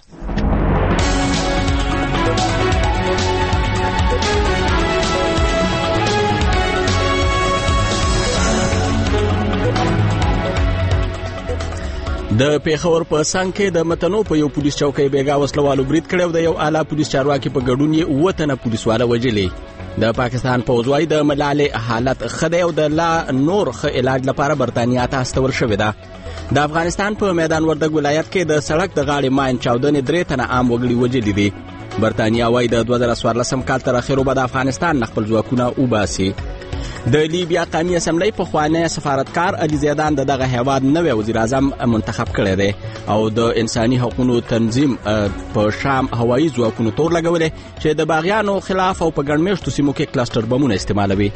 Speaker 2: د پیښور په څنګ کې د متنو په یو پولیس چوکۍ بیګا وسلوالو برید کړو د یو اعلی پولیس چارواکي په ګډون یې وطن پولیسواله وجلې. د پاکستان پوځوي د ملالې حالت خدای او د لا نور خ علاج لپاره برتانیا ته استول شوې ده. د افغانستان په میدان وردګ ولایت کې د سړک د غاړې ماین چاودنې درې تنه عام وګړي وجلې دي. برتانیا وايي د دوه زره څوارلسم کال تر اخره به د افغانستان خپل ځواکونه وباسي. د لیبیا قومي اسمبلی په خوانه سفارتکار علي زیدان د دغه هیواد نوې وزیر اعظم منتخب کړی دی او د انساني حقوقو تنظیم په شام هوایي ځواکونو تور لګولې چې د باغیانو خلاف او په ګڼمېشتو سیمو کې کلستر بمونه استعمالوي.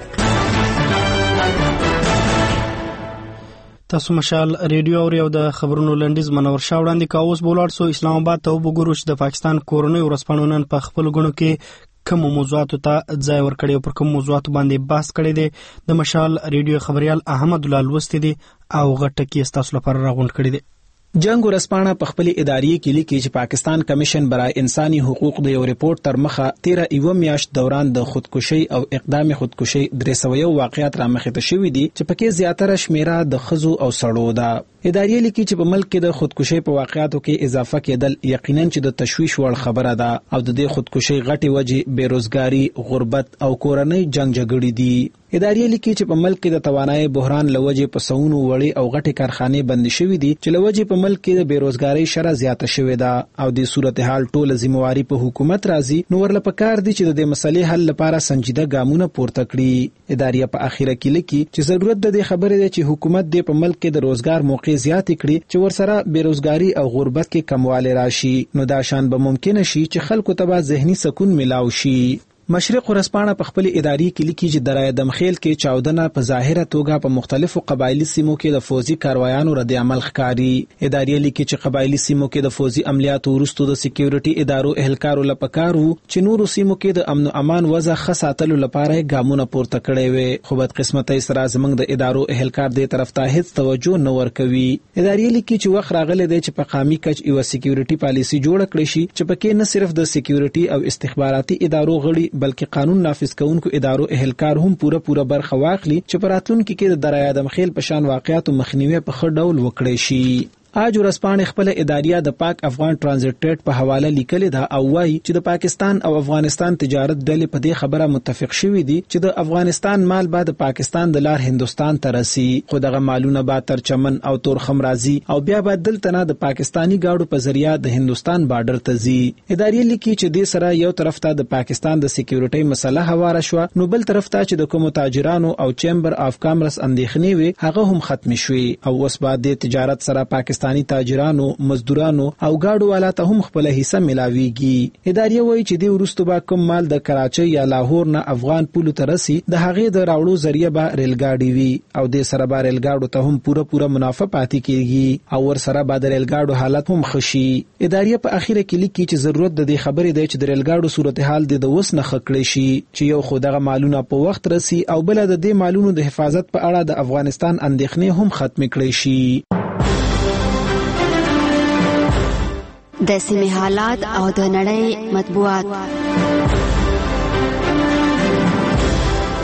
Speaker 1: تاسو مشال ریډیو اوري او د خبرونو لنډیز منور شاه وړاندې کاوس بولار سو اسلام آباد ته وګورو چې د پاکستان کورنۍ ورسپانو نن په خپل غونو کې کوم موضوعاتو ته ځای ورکړي او پر کوم موضوعاتو باندې بحث کړي دي. د مشال ریډیو خبريال احمد الله لوستي دي او غټه کې تاسو لپاره راغونډ کړي دي.
Speaker 9: جنگ ورسپانه په خپل اداري کې لیکي چې پاکستان کمیشن برای انساني حقوق د یو ریپورت تر مخه تیره ایو میاشت دوران د خودکشي او اقدام خودکشي درې سوه یو واقعیات را مخې ته شوې دي چې پکې زیاتره شمیره د خزو او سړو ده. اداري لیکي چې په ملک کې د خودکشي په واقعیاتو کې اضافه کېدل یقینا چې د تشویش وړ خبره ده او د دې خودکشي غټي وجې بیروزګاری، غربت او کورنۍ جنگ جګړې دي. اداري لیکي چې په ملک کې د توانایي بحران لوجې په سونو وړي او غټي کارخانې بند شوې دي چې لوجې په ملک کې د بیروزګاری شرح زیاته شوې ده او د صورتحال ټوله ذمہواری په حکومت راځي نو ورله پکار دي چې د دې مسلې حل لپاره سنجیده ګامونه پورته کړي. اداري په اخیره کې لیکي چې ضرورت د دې خبرې ده چې حکومت د په ملک کې د روزګار موقع زیات کړي چې ورسره بیروزګاری او غربت کې کمواله راشي نو دا شان به ممکن شي چې خلکو ته ذهني سکون ملاوي شي. مشرق ورسپانه په خپل اداري کې لیکي چې درای دمخیل کې چاودنه په ظاهره توګه په مختلفو قبایلی سیمو کې د فوزي کاروایانو رد عمل ښکاری. اداري لیکي چې قبایلی سیمو کې د فوزي عملیاتو وروسته د سکیورټي ادارو اهلکارو لپاره چې نورو سیمو کې د امن او امان وضع خاصاتلو لپاره ګامونه پورته کړي وي خو بد قسمتۍ سره زمنګ د ادارو اهلکار دې طرف ته هیڅ توجه نه ورکوي. اداري لیکي چې وخت راغلی دی چې په قامي کچ یو سکیورټي پالیسي جوړ کړي شي چې پکې نه صرف د سکیورټي او استخباراتي ادارو غړي بلکې قانون نافذ کوونکو ادارو اهلکار هم پوره پوره برخه واخلي چې پراتلونکو کې د درای دمخیل په شان واقعیاتو مخنیوي په خړ ډول وکړي شي. آج ورسپانه خپل اداریه د پاک افغان ترانزیت ټریډ په حواله لیکلې ده او وايي چې د پاکستان او افغانستان تجارت ډلې په دې خبره متفق شوي دي چې د افغانستان مال بعد پاکستان د لار هندستان ته رسي خو دغه مالونه به تر چمن او تورخم راځي او بیا به دلته نه د پاکستانی گاډو په ذریعہ د هندستان بارډر ته ځي. اداري لیکي چې د سره یو طرف ته د پاکستان د سکیورټي مسله هواره شو نو بل طرف ته چې د کوم تاجرانو او چیمبر اف کامرس اندېښنې وي هغه هم ختم شوي او اوس بعد د تجارت سره پاکستان پاکستانی تاجرانو، مزدورانو او گاډو والا ته هم خپل حصہ ملاويږي. ادارې وایي چې د ورستو با کوم مال د کراچۍ یا لاهور نه افغان پولو ته رسي د هغې د راوړو ذریعہ به ریلګاډي وي او د سره به ریلګاډو ته هم پوره پوره منافع پاتې کیږي او ور سره به د ریلګاډو حالت هم خشي. ادارې په اخیره کې لیکي چې ضرورت د دې خبرې دی چې د ریلګاډو صورتحال د وس نه خکړې شي چې یو خو دغه مالونه په وخت رسي او بل د دې مالونو د حفاظت په اړه د افغانستان اندېښنې هم ختم کړي شي.
Speaker 12: د سیمې حالات او د نړۍ مطبوعات.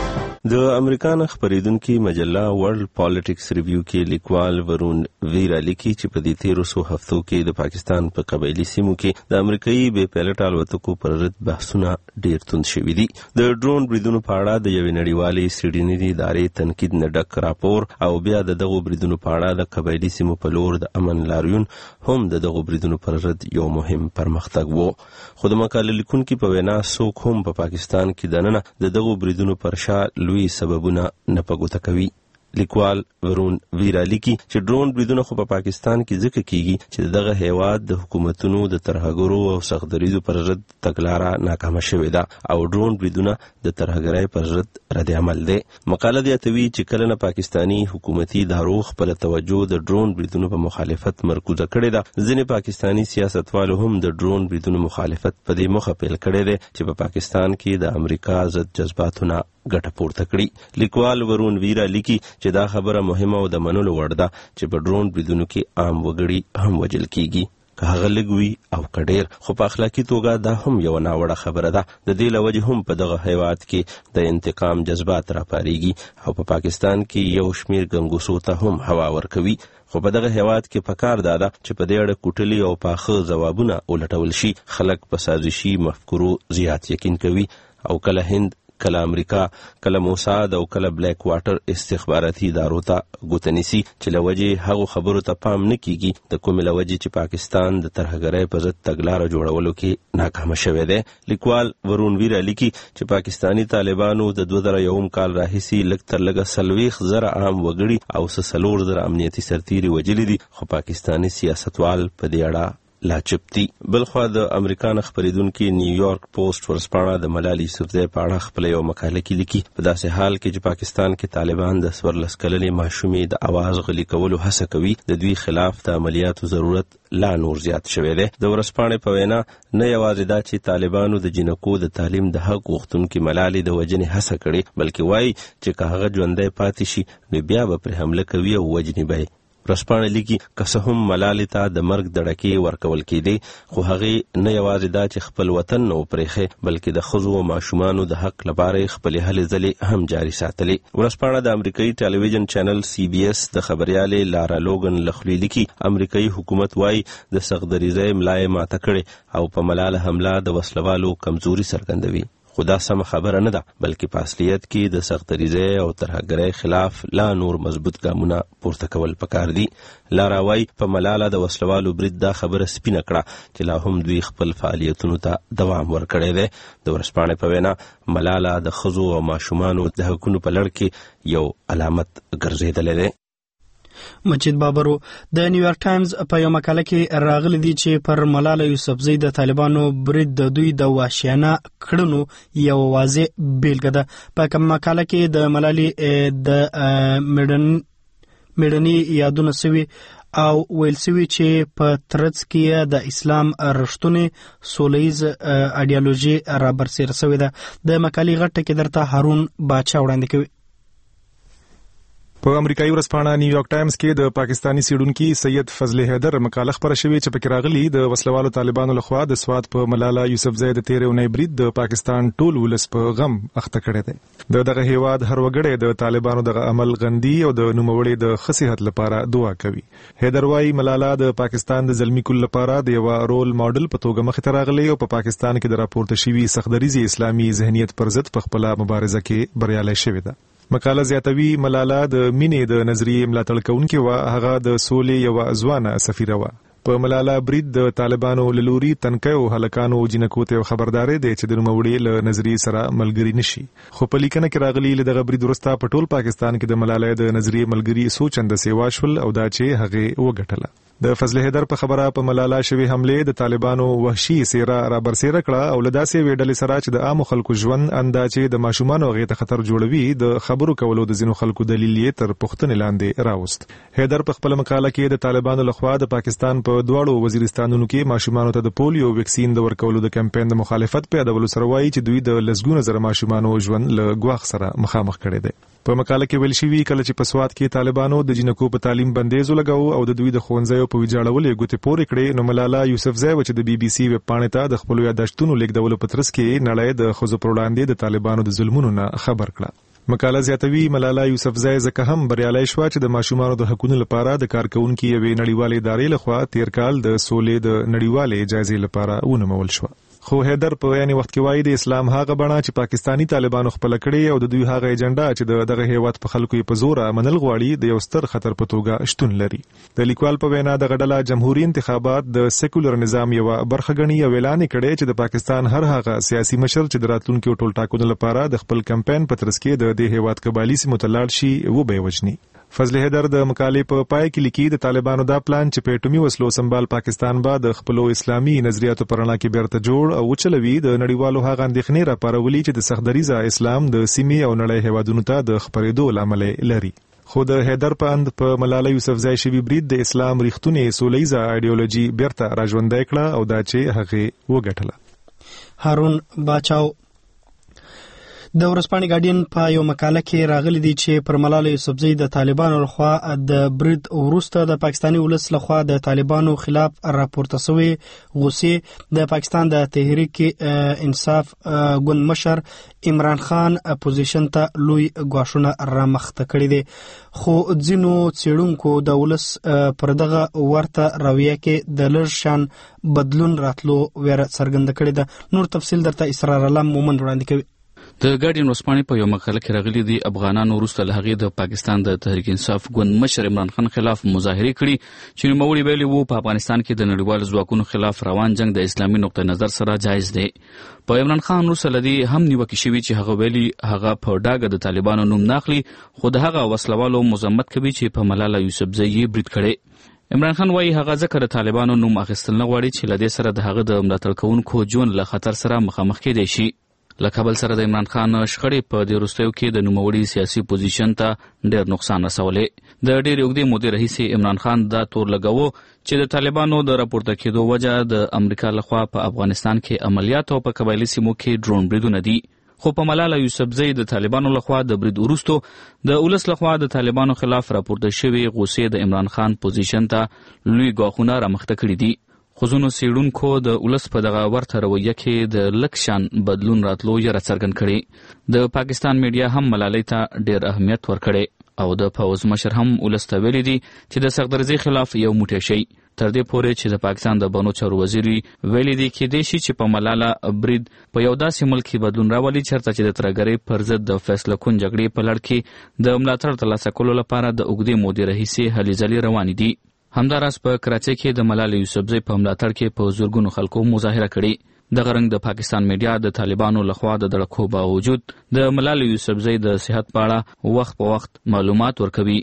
Speaker 4: د امریکا نه خپریدونکي مجله ورلد پالیټکس ریویو کې لیکوال ورون ویرا لیکي چې په دې تیرو څو هفتو کې د پاکستان په قبایلي سیمو کې د امریکایي بې پیلوټ الوتکو پر ضد بحثونه ډیر توند شوي دي. د ډرون بریدونو په اړه د یوې نړیوالې څېړنې ادارې تنقید نه ډک راپور او بیا د دغو بریدونو په اړه د قبایلي سیمو په لور د امن لاریون هم د دغو بریدونو پر ضد یو مهم پرمختګ و. خو د مقاله لیکونکي په وینا څوک هم په پاکستان کې دننه د دغو بریدونو پر شا لوی سببونه نه په ګوته کوي. لیکوال ورون ویرا لیکي چې ډرون بریدونه خو په پاکستان کې ځکه کیږي چې دغه هیواد د حکومتونو د ترهګرو او سختدریزو پر ضد تګلاره ناکامه شوې ده او ډرون بریدونه د ترهګرۍ پر ضد رد عمل دی. مقاله زیاتوي چې کله نه پاکستاني حکومتي ادارو خپل توجه د ډرون بریدونو په مخالفت مرکوزه کړې ده، ځینې پاکستاني سیاستوالو هم د ډرون بریدونو مخالفت په دې موخه پیل کړی دی چې په پاکستان کې د امریکا ضد جذباتونه ګټه پورته کړي. لیکوال ورون ویرا لیکي چې دا خبره مهمه او د منلو وړ ده چې په ډرون بریدونو کې عام وګړي هم وژل کیږي، که هغه لږ وي او که ډېر. خو په اخلاقي توګه دا هم یوه ناوړه خبره ده. د دې له وجې هم په دغه هیواد کې د انتقام جذبات راپارېږي او په پاکستان کې یو شمېر ګنګوسو ته هم هوا ورکوي. خو په دغه هیواد کې پکار دا ده چې په دې اړه کوټلي او پاخه ځوابونه ولټول شي. خلک په سازشي مفکورو زیات یقین کوي او کله هند، کله امریکا، کله موساد او کله بلیک واټر استخباراتي ادارو ته ګوته نیسي چې له وجې هغو خبرو ته پام نه کیږي د کومې له وجې چې پاکستان د ترهګرۍ په ضد تګلاره جوړولو کې ناکامه شوی دی. لیکوال ورون ویرا لیکي چې پاکستاني طالبانو د دوه زره یوم کال راهیسې لږ تر لږه څلوېښت زره عام وګړي او څه څلور زره امنیتي سرتیري وژلي دي، خو پاکستاني سیاستوال په دې اړه لا چپ دي. بلخوا د امریکا نه خپریدونکي نیویارک پوسټ ورځپاڼه د ملال یوسفزۍ په اړه خپله یوه مقاله کې لیکي په داسې حال کې چې پاکستان کې طالبان د څوارلس کلنې ماشومې د اواز غلي کولو هڅه کوي، د دوی خلاف د عملیاتو ضرورت لا نور زیات شوی دی. د ورځپاڼې په وینا نه یوازې دا چې طالبانو د جنکو د تعلیم د حق غوښتونکي ملالې د وژنې هڅه کړې، بلکې وایي چې که هغه ژوندی پاتې شي نو بیا به پرې حمله کوي او وژني به یې. ورځپاڼه لیکي که څه هم ملالې ته د مرګ دړکې ورکول کېدې، خو هغې نه یوازې دا چې خپل وطن نه وپرېښی بلکې د ښځو او ماشومانو د حق لپاره یې خپلې هلې ځلې هم جاري ساتلې. ورځپاڼه د امریکایي ټلویزیون چینل سی بي اس د خبریالې لارا لوګن له خولې لیکي امریکایي حکومت وایي د سختدریزۍ ملا یې ماته کړې او په ملاله حمله د وسلوالو کمزوري څرګندوي. خو دا سمه خبره نه ده، بلکې په اصلیت کې د سختدریزۍ او ترهګرۍ خلاف لا نور مضبوط ګامونه پورته کول پکار دي. لارا وایي په ملاله د وسلوالو برید دا خبره سپینه کړه چې لا هم دوی خپل فعالیتونو ته دوام ورکړی دی. د ورځپاڼې په وینا ملاله د ښځو او ماشومانو د حقونو په لړ کې یو علامت ګرځېدلی دی.
Speaker 1: مجید بابرو د نیویارک ټایمز په یو مقاله کې راغلی دی چې پر ملاله یوسفزۍ د طالبانو برید د دوی د وحشیانه کړنو یو واضح بیلګه ده. په کوم مقاله کې د ملالې د میډن میډني یادونه سوي او ویل سوي چې په ترڅ کې د اسلام رښتونې سولیز ایډیالوژي را برسېره سوې ده. د مقالې غټ کې درته هارون باچا وړاندې کوي.
Speaker 5: په امریکایي ورځپاڼه نیویارک ټایمز کې د پاکستاني څېړونکي سید فضل حیدر مقاله خپره شوې چې پکې راغلي د وسلوالو طالبانو لخوا د سوات په ملاله یوسفزۍ د تېرې اونۍ برید د پاکستان ټول ولس په غم اخته کړی دی. د دغه هیواد هر وګړی د طالبانو دغه عمل غندي او د نوموړي د ښه صحت لپاره دعا کوي. حیدر وایي ملاله د پاکستان د زلمي کل لپاره د یوه رول ماډل په توګه مخې ته راغلی او په پاکستان کې د راپورته شوي سختدریزي اسلامي ذهنیت پر ضد په خپله مبارزه کې بریالی شوې ده. مقاله زیاتوي ملاله د مینې د نظریې ملاتړ کوونکې وه، هغه د سولې یوه ځوانه سفیره وه. په ملاله برید د طالبانو له لوري تنکیو هلکانو جنکو ته خبرداری دی چې د نوموړي له نظریې سره ملګري نشي. خو په لیکنه کې راغلي له دغه برید وروسته په ټول پاکستان کې د ملالې د نظریې ملګري څو چنده سیوا شول او دا چې هغې وګټله. د فضل حیدر په خبره په ملاله شوي حملې د طالبانو وحشي څېره را برسېره کړه او له داسې یوې ډلې سره چې د عامو خلکو ژوند اندازې د ماشومانو هغې ته خطر جوړوي د خبرو کولو د ځینو خلکو دلیل یې تر پوښتنې لاندې راوست. حیدر په خپله مقاله کې د طالبانو لخوا د پاکستان په دواړو وزیرستانونو کې ماشومانو ته د پولیو ویکسین د ورکولو د کمپین د مخالفت په یادولو سره وایي چې دوی د لسګونو زره ماشومانو ژوند له ګواښ سره مخامخ کړی دی. په مقاله کې ویل شوي کله چې په سوات کې طالبانو د جنکو په تعلیم بندیز ولګاوه او د دوی د ښوونځیو په ویجاړولو یې ګوتې پورې کړې، نو ملاله یوسفزۍ وه چې د بي بي سي ویب پاڼې ته د خپلو یاداشتونو لیږدولو په ترڅ کې نړۍ د ښځو پر وړاندې د طالبانو د ظلمونو نه خبر کړه. مقاله زیاتوي ملاله یوسفزۍ ځکه هم بریالۍ شوه چې د ماشومانو د حقوقو لپاره د کارکونکو یوې نړیوالې ادارې لخوا تیر کال د سولې د نړیوالې جایزې لپاره ونومول شوه. خو هیدر په یعنی وخت کې وایي د اسلام هغه بڼه چې پاکستانی طالبانو خپل کړي او د دوی هغه ایجنډا چې د دغه هیواد په خلکو په زور منل غواړي د یو ستر خطر په توګه شتون لري. د لیکوال په وینا د غډله جمهوریت انتخابات د سیکولر نظام یو برخه غني او اعلان کړي چې د پاکستان هر هغه سیاسي مشر چې د راتلونکو ټول ټاکنو لپاره د خپل کمپاین په ترڅ کې د دې هیواد قبالي سي متلاړ شي و به وجني. فضل هیدر د مقالې په پای کې لیکي د طالبانو دا پلان چې په اټومي وسلو سمبال پاکستان به د خپل اسلامي نظریاتو پرانا کې بیرته جوړ او چلوي د نړیوالو هغه اندېښنې را پارولي چې د سختدریزه اسلام د سیمې او نړۍ هیوادونو ته د خپرېدو لامل لري. خو د هیدر په اند په ملاله یوسفزۍ شوی برید د اسلام ریښتونی سولیزه ایډیولوژي بیرته راژوندی کړه او دا چې هغه وګټله.
Speaker 1: هارون باچاو د ورځپاڼې ګارډین په یو مقاله کې راغلي دي چې پر ملاله یوسفزۍ د طالبانو لخوا د برید وروسته د پاکستاني ولس لخوا د طالبانو خلاف راپورته شوی غوسې د پاکستان د تحریک انصاف ګوند مشر عمران خان اپوزیشن ته لوی ګواښونه رامخته کړي دي. خو ځینو څېړونکو د ولس پر دغه ورته رویه کې د لږ شان بدلون راتلو ویره څرګنده کړې ده. نور تفصیل درته اسرار الله مومند وړاندې کوي.
Speaker 6: د ګارډین ورځپاڼې په یو مقاله کې راغلي دي افغانانو وروسته له هغې د پاکستان د تحریک انصاف ګوند مشر عمران خان خلاف مظاهرې کړي چې نوموړي ویلي وو په افغانستان کې د نړیوالو ځواکونو خلاف روان جنگ د اسلامي نقطه نظر سره جایز دی. په عمران خان وروسته له دې هم نیوکې شوي چې هغه ویلي هغه په ډاګه د طالبانو نوم ناخلي خو د هغه وسلوالو مذمت کوي چې په ملاله یوسفزۍ یې برید کړی. عمران خان وایي هغه ځکه د طالبانو نوم اخیستل نه غواړي چې له دې سره د هغه د ملاتړ کوونکو ژوند له خطر سره مخامخ کېدی شي. له کابل سره د عمران خان شخړې په دې وروستیو کې د نوموړي سیاسي پوزیشن ته ډېر نقصان رسولی. د ډېرې اوږدې مودې راهیسې عمران خان دا تور لګاوه چې د طالبانو د راپورته کېدو وجه د امریکا لخوا په افغانستان کې عملیات او په قبایلي سیمو کې ډرون بریدونه دي. خو په ملاله یوسفزۍ د طالبانو لخوا د برید وروستو د ولس لخوا د طالبانو خلاف راپورته شوي غوسې د عمران خان پوزیشن ته لوی ګواښونه رامخته کړي دي. خو ځینو څېړونکو د ولس په دغه ورته رویه کې د لږ شان بدلون راتلو یره څرګند کړي. د پاکستان میډیا هم ملالۍ ته ډېر اهمیت ورکړی او د پوځ مشر هم ولس ته ویلي دي چې د سختدریزۍ خلاف یو موټی شي. تر دې پورې چې د پاکستان د بانو چارو وزیر ویلي دي کېدای شي چې په ملاله برید په یو داسې ملک کې بدلون راولي چېرته چې د ترهګرۍ پر ضد د فیصله کن جګړې په لړ کې د ملاتړ ترلاسه کولو لپاره د اوږدې مودې راهیسې هلې ځلې روانې دي. همداراز په کراچۍ کې د ملاله یوسفزۍ په ملاتړ کې په زرګونو خلکو مظاهره کړې. دغه رنګ د پاکستان میډیا د طالبانو لخوا د دړکو باوجود د ملاله یوسفزۍ د صحت په اړه وخت په وخت معلومات ورکوي.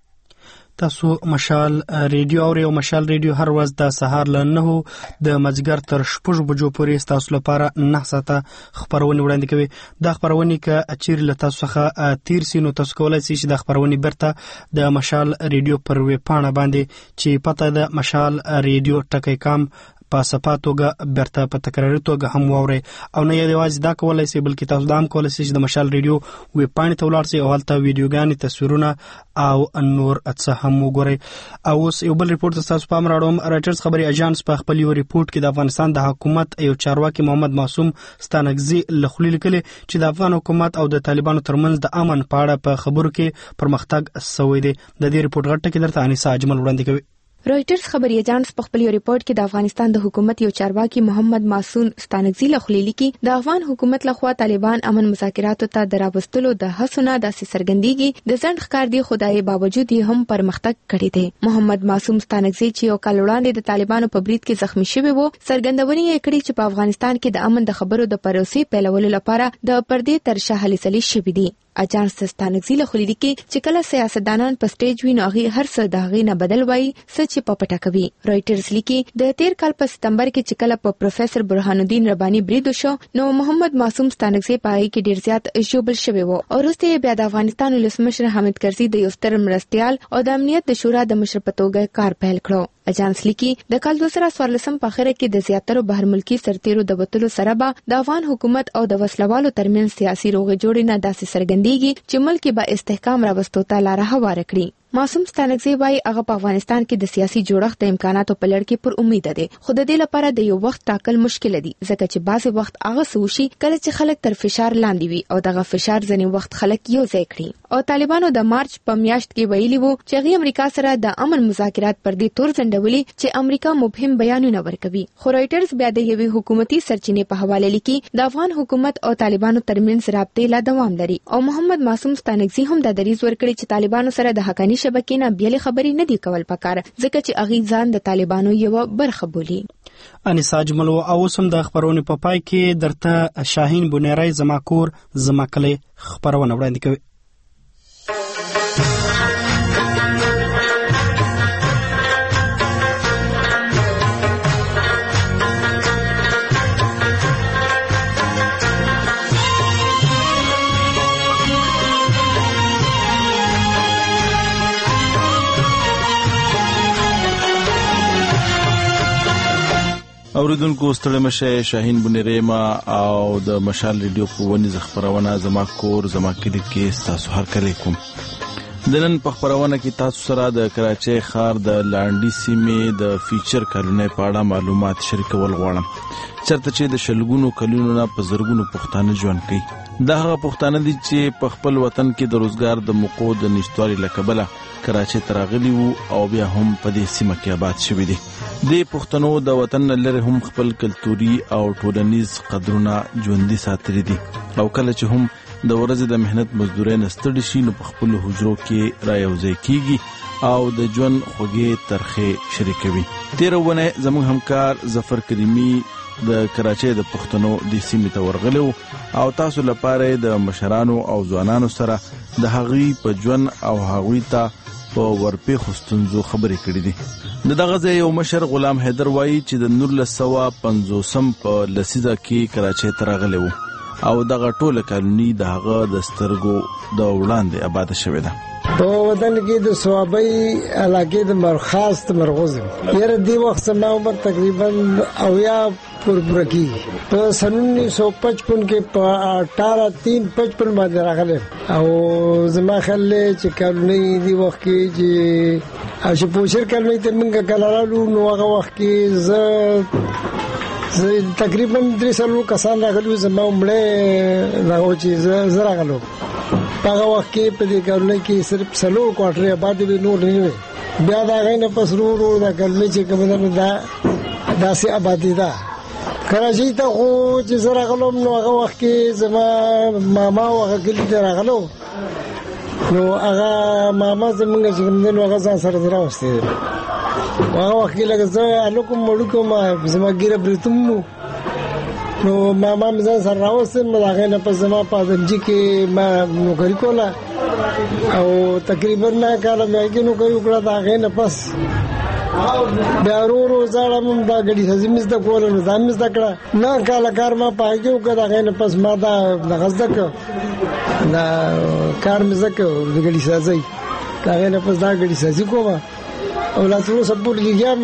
Speaker 1: تاسو مشال ریډیو او یو مشال ریډیو هر ورځ د سهار له نهو د مازیګر تر شپږ بجو پورې تاسو لپاره نه ساعته خبرونه وړاندې کوي. دا خبرونه کې اچیر له تاسو څخه تیر سینو تاسو کولای شئ چې د خبرونه برته د مشال ریډیو پر ویب پاڼه باندې چې پته د مشال ریډیو ټکی کام په صفاتوګه برته په تکراري توګه هم ووري او نه یوازې دا کولای شي بلکې تاسو دا هم کولای شئ چې د مشال ریډیو ویب پاڼې ته ولاړ شئ او هلته ویډیوګانې تصویرونه او نور څه هم وګورئ. او اوس یو بل ریپورت تاسو پام راوړم. رایټرز خبري اژانس په خپل یو ریپورت کې د افغانستان د حکومت یو چارواکي محمد معصوم ستانکزي لخوا لیکلي چې د افغان حکومت او د طالبانو ترمنځ د امن په اړه په خبرو کې پرمختګ شوی دی. د دې ریپورت غټه کې درته انیسا اجمل وړاندې کوي.
Speaker 13: رایټرز خبري اژانس په خپل ریپورت کې د افغانستان د حکومت یو چارواکي محمد معصوم ستانکزي لخوا لیکي د افغان حکومت لخوا طالبان امن مذاکراتو ته دراوستلو د هڅونو داسې څرګندېږي د ځنډ ښکار دی خدای باوجود هم پرمختګ کړی دی. محمد معصوم ستانکزي چې یو کال وړاندې د طالبانو په برید کې زخمی شوی وو څرګندونه یې کړې چې په افغانستان کې د امن د خبرو د پروسې پیلولو لپاره د پردې تر شا هلې ځلې شوې دي. اجانس ستانکزي لخوا لیکي چې کله سیاستدانان په سټیج وي نو هغه هر څه د هغې نه بدل وایي څه چې په پټه کوي. رایټرز لیکي د تیر کال په سپتمبر کې چې کله په پروفیسور برهان الدین رباني برید وشو نو محمد معصوم ستانکزي په هغې کې ډېر زیات ژوبل شوی و او وروسته بیا د افغانستان ولسمشر حامد کرزي د یو ستر مرستیال او د امنیت د شورا د مشر په توګه کار پیل کړو. اجانس لیکي د کال دوه زره څوارلسم په اخره کې د زیاترو بهر ملکی سرتیرو د وتلو سره به د افغان حکومت او د وسلوالو ترمنځ سیاسي روغې جوړې نه داسې څرګندېږي چې ملک به استحکام راوستو ته لاره هواره کړي. معصوم ستانکزی وايي هغه په افغانستان کې د سیاسي جوړښت د امکاناتو په لړ کې پر امید دي، خو د دې لپاره د یو وخت ټاکل مشکل دي ځکه چې بعضې وخت هغه سوشي کله چې خلک تر فشار لاندې وي او دغه فشار ځینې وخت خلک یو ځای کړي. او طالبانو د مارچ په میاشت کې ویلي وو چې هغوی امریکا سره د امن مذاکرات پر دې تور ځنډولي چې امریکا مبهم بیانونه ورکوي. خو رایټرز بیا د یوې حکومتي سرچینې په حواله لیکي د افغان حکومت او طالبانو ترمنځ رابطې لا دوام لري. او محمد معصوم ستانکزی هم د دریځ ورکړي چې طالبانو سره د حقاني شبکې نه بیلې خبرې نه دي کول پکار ځکه چې هغوی ځان د طالبانو یوه برخه بولي.
Speaker 1: انیسا اجمل او اوس هم د خبرونې په پای کې درته شاهین بونیری زما کور زما کلی خبرونه وړاندې کوي.
Speaker 8: اوریدونکو ستړي مشه، شاهین بونیری ما او د مشال ریډیو په ونیز خبرونه زما کور زما کلی کې تاسو هر کله کوم. د نن په خبرونه کې تاسو سره د کراچۍ ښار د لانډي سیمې د فیچر کلونې په اړه معلومات شریکول غواړم، چرته چې د شلګونو کلونو نه په زرګونو پښتانه ژوند کوي. دا هغه پښتانه دي چې په خپل وطن کې د روزګار د موقعو د نشتوالي له کبله کراچۍ ته راغلي وو او بیا هم په دې سیمه کې آباد شوي دي. د پښتنو د وطن لري هم خپل کلتوري او ټولنیز قدرونه ژوندي ساتلي دي او کله چې هم د ورځې د مهنت مزدورۍ نه ستړي شي نو په خپلو حجرو کې رايوځای کیږي او د ژوند خوږې ترخې شریکوي. تېره اونۍ زموږ همکار ظفر کریمي د کراچۍ د پښتنو د سیمې ته ورغلی او تاسو لپاره د مشرانو او ځوانانو سره د هغوی په ژوند او هغوی ته په ورپېښو ستونزو خبرې کړې دي. د دغه ځای یو مشر غلام حیدر وایي چې د نولس سوه پنځوسم په لسیزه کې کراچۍ ته راغلی و او دغه ټوله کالوني د هغه د سترګو د وړاندې آباده شوې ده.
Speaker 10: په وطن کې د صوابۍ علاقې د مرخاص د مرغوز یاره دی وخت زما عمر تقریبا اویا پر برکی په سن انیس سو پچپن کې په اٹھارہ تین پچپن باندې راغلی او زما خیال چې کالونی دی وخت کې چې چې پوشر کالونی ته موږ کله رالو نو هغه وخت کې زه زه تقریبا درې څلور کسان راغلي زما مړی راغو چې زه راغلو په هغه وخت کې په دې کالونی کې صرف څلور کوارټرې آباد وي، نور نه وي. بیا د هغې نه پس ورو ورو دا کالونی چې کوم ده نو دا داسې آبادي ده. کراچۍ ته خو چې زه راغلم نو هغه وخت کې زما ماما او هغه کلي ته راغلو نو هغه ماما زمونږ چې کوم دی نو هغه ځان سره راوستی دی. هغه وخت کې لکه زه هلکم وړوکی زما ګیره بریتوم و نو ماما مې ځان سره راوستم. د هغې نه پس زما په ادمجي کې ما نوکري کوله او تقریبا نه کاله مې هغې نوکري وکړه. د هغې نه پس بیا ورو ورو ځاړم دا ګډي سازي مې زده کوله نو دا مې زده کړه. نه کاله کار ما په هغې وکړه. د هغې نه پس ما دا دغه زده کړه دا کار مې زده کړه د ګډي سازۍ. د هغې نه پس دا ګډي سازي کومه او لا تر اوسه پورې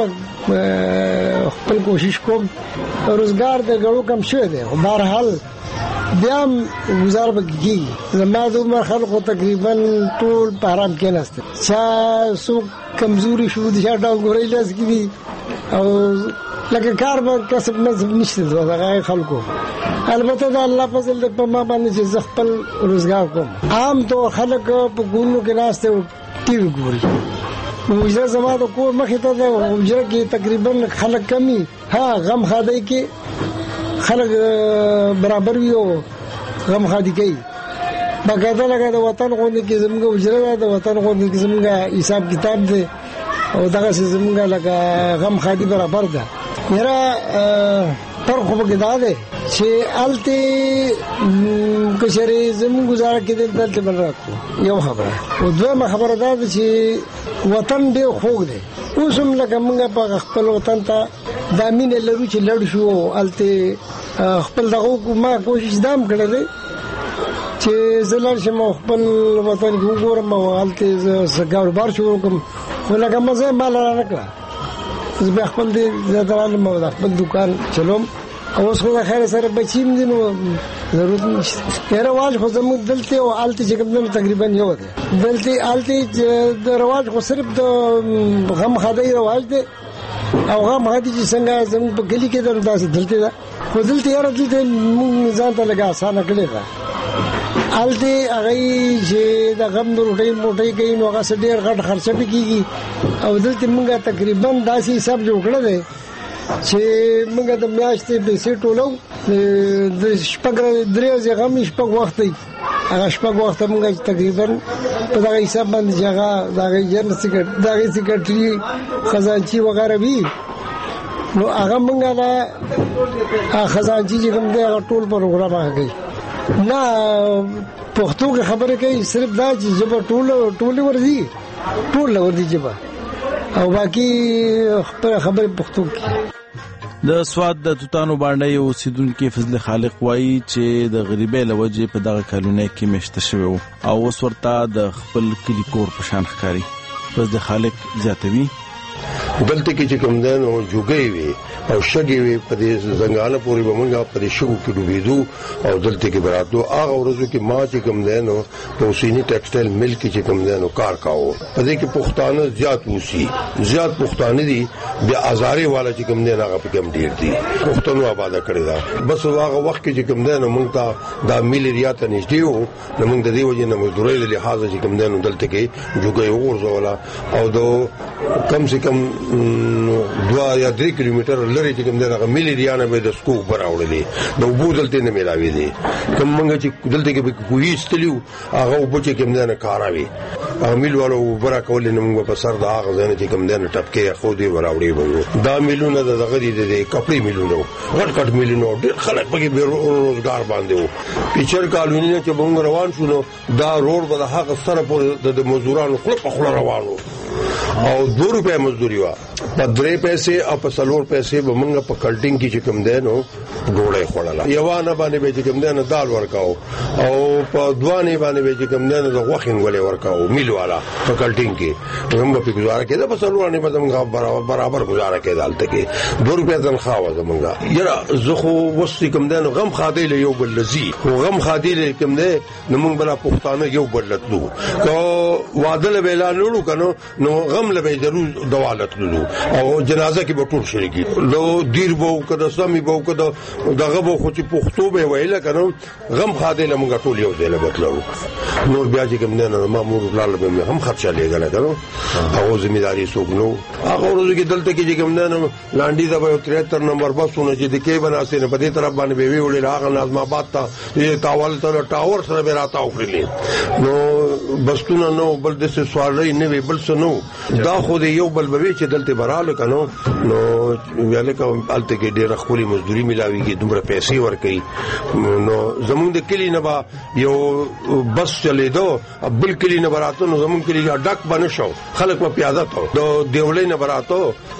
Speaker 10: لګیا خپل کوشش کوم. روزګار د ګړو کم شوی دی خو بهرحال بیا هم ګزار به کېږي. زما د عمر خلکو تقریبا ټول په حرام کېناستل، چا څوک کمزوري شو د چا ډاوګورۍ لاس کې دي او لکه کار به کسب نصب نشته د هغه خلکو. البته د الله فضل دی په ما باندې چې زه خپل روزګار کوم. عام طور خلک په کورونو کې ناست او ټي وي ګوري. حجره زما د کور مخې ته ده. حجره کې تقریبا خلک کمی، ها غم خادی کې خلک برابر وي او غم خادي کوي. باقاعده لکه د وطن غوندې کې زموږ حجره ده، د وطن غوندې کې زموږ حساب کتاب دی او دغسې زموږ لکه غم خادي برابر ده. یاره فرق خو پکې دا دی چې هلته که چېرې زموږ ګزاره کېدل دلته به راکړو، یو خبره. او دویمه خبره دا ده چې وطن ډېر خوږ دی. اوس هم لکه موږ په خپل وطن ته دا مینه لرو چې لړ شو هلته خپل دغه ما کوشش دا هم کړی دی چې زه لاړ شم او خپل وطن کې وګورم او هلته زه کاروبار شروع کړم. خو لکه مزه ما لاره نه کړه، زه بیا خپل دې زه ته رالم او د خپل دوکان چلوم. اوس خو د خیر سره بچي م دي نو ضرورت نشته رواج خو زموږ دلته او آلته چې کوم تقریبا یو دی دلته آلته د رواج خو صرف د غم خدای رواج دی او غم هدي چې څنګه زموږ په کلی کې داسې دلته ده خو دلته یاره دلته موږ ځان ته لږه اسانه کړې ده آلته هغه چې د غم د روټۍ موټۍ کوي نو هغه ډېر غټ خرچه کېږي او دلته موږ تقریبا داسې حساب جوړ کړی دی چې موږ د میاشتې پیسې ټولو د شپږ درې ورځې غم شپږ وخت دی هغه شپږ وخت موږ تقریبا په دغه حساب باندې چې هغه دغه جنرال سیکرټري دغه سیکرټري خزانچي وغیره وي نو هغه موږ لا خزانچي چې کوم دی هغه ټول پروګرام هغه کوي نه پښتو کې خبره کوي صرف دا چې جبه ټول ټول ورځي ټول ورځي جبه او باقي خبره خبره پښتو کې
Speaker 8: د سواد د توتانو باندې اوسیدونکو فضل خالق وایي چې د غریبۍ لوجې په دغه کلونه کې مشته شوی او اوس ورته د خپل کلی کور په شان ښکاري. فضل خالق زیاتوي
Speaker 7: دلته کې چې کوم دنو جوګي وي او شګي وي په دې زنګانه پورې بمونږه په دې شګو کې ډوبېدو او دلته کې براتو هغه ورځو کې ما چې کوم دنو په حسینی ټیکسټایل مل کې چې کوم دنو کار کاوه په دې کې پښتانه زیات وسی زیات پښتانه دي بیا ازاري والا چې کوم دنو هغه په کوم ډیر دي پښتنو آباد کړی دا بس هغه وخت کې چې کوم دنو مونږ ته دا ملي ریاته نشته وو نو مونږ د دې وجه نه مزدوري له لحاظ چې کوم دنو دلته کې جوګي ورزولا او دو کم سے کم دوا یا درې کیلومتر لري چې کوم دغه ملي ریانه به د سکو براوړلې د وبو دلته نه ملاوي دي کوم منګه چې دلته کې کوی استلیو هغه وبو چې کوم دنه کاراوي امیل والو برا کول نه موږ په سر د هغه ځنه چې کوم دنه ټپکه خو دې براوړې وو دا میلونه د دغه دي د کپړې میلونه غټ غټ میلونه ډېر خلک پکې به روزګار باندې وو پیچر کالونی چې موږ روان شو دا روډ به هغه سره په د مزدورانو خپل په خپل روانو او دو روپے مزدوری وا په درې پیسې او په څلور پیسې به موږ په کلټینګ کې چې کوم دینو ډوړې خوړله یوانه باندې به چې کوم دینو دال ورکاو او په دوانې باندې به چې کوم دینو د غوښین ولې ورکاو میل والا په کلټینګ کې موږ په گزاره کېده په څلور باندې به موږ برابر برابر گزاره کېده الته کې دو روپے تنخواه و زمونږه یره زه خو وسې کوم دینو غم خادې له یو بل لذي خو غم خادې له کوم دی نو موږ بلا پښتانه یو بل لتلو کو وادل ویلا نړو کنو نو غم له به ضرور دوالت لولو او جنازه کې به ټول شریکی لو دیر بو کده سمي بو کده دغه بو خو چې پښتو به ویل کنه غم خاده لمغه ټول یو ځای لګتلو نور بیا چې کوم نه مامور لاله به هم خرچه لګل کنه هغه ځمېداري سوګنو هغه ورځ کې دلته کې چې کوم نه لاندې دا به تریهتر نمبر بسونه چې د کې بناسي نه په دې طرف باندې به ویول هغه نظم آباد ته یې تاول ته ټاور سره به راته وکړي نو بسونه نو بل د سوالای نه وی بل سنو دا خو دې یو بل به چې دلته براله کنو نو ویاله کوم الته کې ډېر خولي مزدوري ملاويږي دومره پیسې ورکړي نو زمونږ د کلی نه با یو بس چلے دو بل کلی نه براتو نو زمونږ کلی ډک بنه شو خلک په پیاده ته دو دیولې نه براتو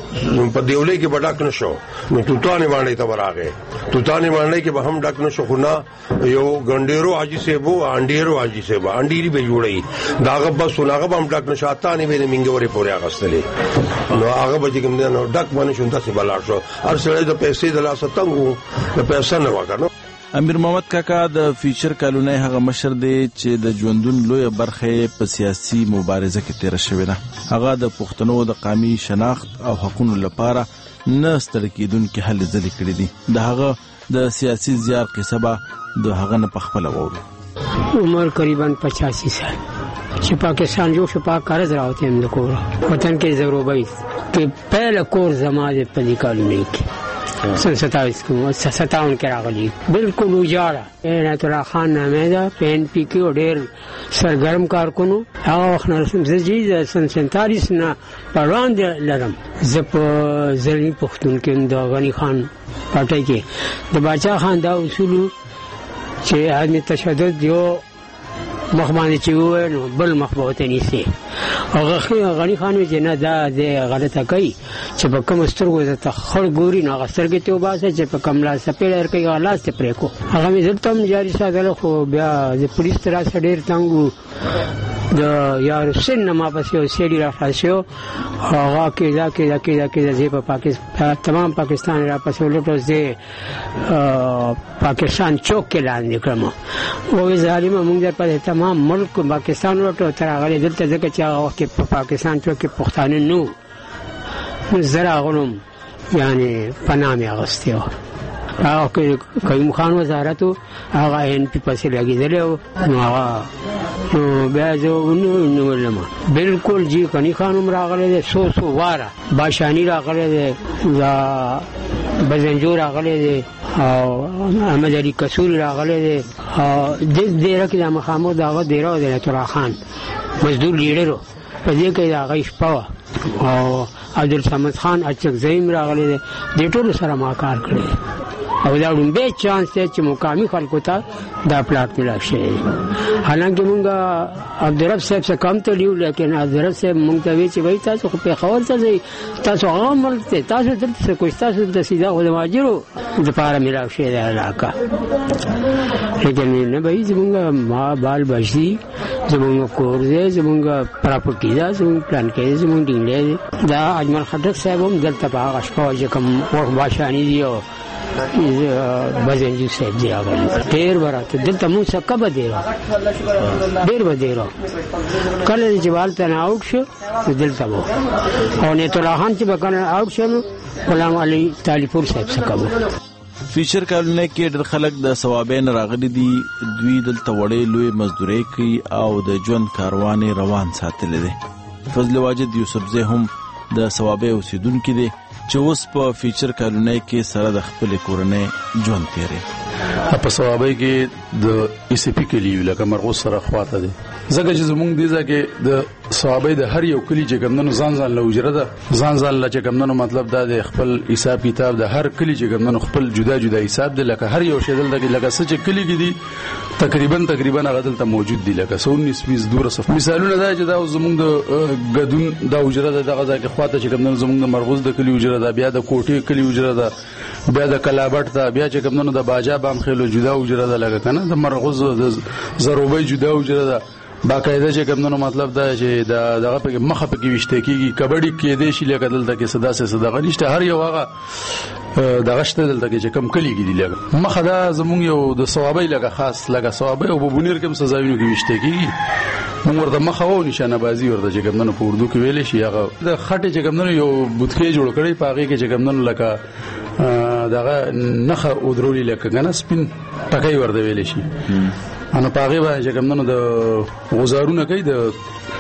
Speaker 7: په دیولې کې بډک نشو نو توتانه باندې ته براغه توتانه باندې کې به هم ډک نشو خو نه یو ګنډيرو حاجی سیبو انډيرو حاجی سیبو انډيري به جوړي داغه بس ناغه هم ډک نشاته نه ویني منګوري پورې اغستلې نو هغه به کوم نه ډک باندې شونته سي بلار شو هر سړی د پیسې د لاسه تنګو د پیسې نه وکړو.
Speaker 8: امیر محمد کاکا د فیچر کالونی هغه مشر دی چې د ژوندون لوی برخه په سیاسي مبارزه کې تیر شوی ده. هغه د پښتنو د قومي شناخت او حقوقو لپاره نه ستړي کېدونکي هلې ځلې کړې دي. د هغه د سیاسي زیار قصه به د هغه نه پخپله وورو.
Speaker 11: عمر قریبا پچاسی سال چې پاکستان جو شو پاک قرض راوته هم د کور وطن کې ضرورت کې پہلا کور زماده په کالونی کې سن ستاویس کو ستاون کې راغلی بالکل وجاړه عنایت الله خان نامه ده پین پی کې ډېر سرګرم کارکونو هغه وخت نه زجیز سن سنتالیس نه پروان لرم زپ زلمی پختون کې د غنی خان پټای کې د باچا خان دا اصول چې عدم تشدد یو مخبانه چې وو بل مخبوته نيسي هغه غنی خان چې نه دا د غلطه کوي چې په کوم سترګو ته خړ ګوري نه غسترګې ته وباسه چې په کملا سپېلر کې غلاس ته پرې کو هغه مې زلتم جاري ساتل خو بیا د پولیس تر سره ډېر تنګو د یار حسین ما پسې او سیډي را فاسیو هغه کې دا کې دا کې دا کې د په پاکستان تمام پاکستان را پسې ولټو دې پاکستان چوک کې لاندې کړم او ظالم موږ په تمام ملک پاکستان ولټو تر هغه دلته ځکه چې هغه وخت په پاکستان چوک کې پښتانه نو زرا غنم یعنی پنامه اغستیو هغه کوم خان وزارت هغه ان پی پسې لګیدل نو هغه نو بیا زه نو نو بالکل جی کني خانم راغله سو سو واره باشانی راغله دا بزنجور راغله او احمد علي کسول راغله د دې رکه د مخامخ داغه دیره د ترا خان مزدور لیډر په دې کې هغه شپه او عبد الصمد خان اچک زیم راغله د ټولو سره ما کار کړی او دا لومبه چانس ته چې مقامي خلکو ته دا پلاټ ملا شي حالانکه مونږ عبدالرب صاحب څخه کم ته لیو لیکن عبدالرب صاحب مونږ ته وی چې وای تاسو خو په خبر ته تاسو عمل ته تاسو دلته کوی تاسو د سیده خو د ماجرو د پاره ملا شي دا علاقه لیکن نه به زمونږ ما بال بشي زمونږ کور دې زمونږ پراپرټي دا زمونږ پلان کې زمونږ ډینګ دا اجمل خټک صاحب هم دلته په غشپا چې کوم ور باشانی دی او بزنجو صاحب دی هغه ډیر ورته دلته مو څه کبه دی ډیر به دی کله چې والته نه اوټ شو دلته وو او نه تولا خان چې بکنه اوټ شو غلام علي طالبپور صاحب څخه کبه
Speaker 8: فیچر کالونه کې ډېر خلک د ثوابین راغلي دي دوی دلته وړې لوی مزدوري کوي او د ژوند کاروان روان ساتل دي فضل واجد یوسفزی هم د ثوابې اوسیدونکو دي چې اوس په فیچر کالونه کې سره د خپل کورنۍ ژوند تیري
Speaker 14: په ثوابې کې د ای سی پی کلی لکه مرغوز سره خواته دي زګه چې زمونږ دي ځکه د ثوابې د هر یو کلی چې کمندونو ځان ځان لوجره ده ځان ځان ل چې کمندونو مطلب دا د خپل حساب کتاب د هر کلی چې کمندونو خپل جدا جدا حساب دي لکه هر یو شی دلته لکه څه چې کلی کې دي تقریبا تقریبا هغه دلته موجود دي لکه سونیس بیس دور صف مثالونه دا چې دا زمونږ د غدون د وجره دغه ځکه خواته چې کمندونو زمونږ د مرغوز د کلی وجره ده بیا د کوټي کلی وجره ده بیا د کلابټ ته بیا چې کمندونو د باجا بام خېلو جدا وجره ده لکه کنه د مرغوز د زروبې جدا وجره ده باقاعده چې کمونو مطلب دا چې دا دغه په مخه په کې وشته کیږي کبډي کې دې شي لکه دلته کې صدا سه صدا غنيشته هر یو هغه دغه شته دلته کې چې کم کلی کې دی لګ مخه دا زمونږ یو د ثوابي لګه خاص لګه ثوابي او بونیر کوم سزاوینو کې وشته کیږي موږ ورته مخه و نشانه بازی ورته چې کمونو په اردو کې ویل شي هغه د خټه چې کمونو یو بوتخې جوړ کړي پاغي کې چې کمونو لکه دغه نخه او درولي لکه غنه سپین ټکای ورته ویل شي انا پاغي باندې چې کمونو د غزارونه کوي د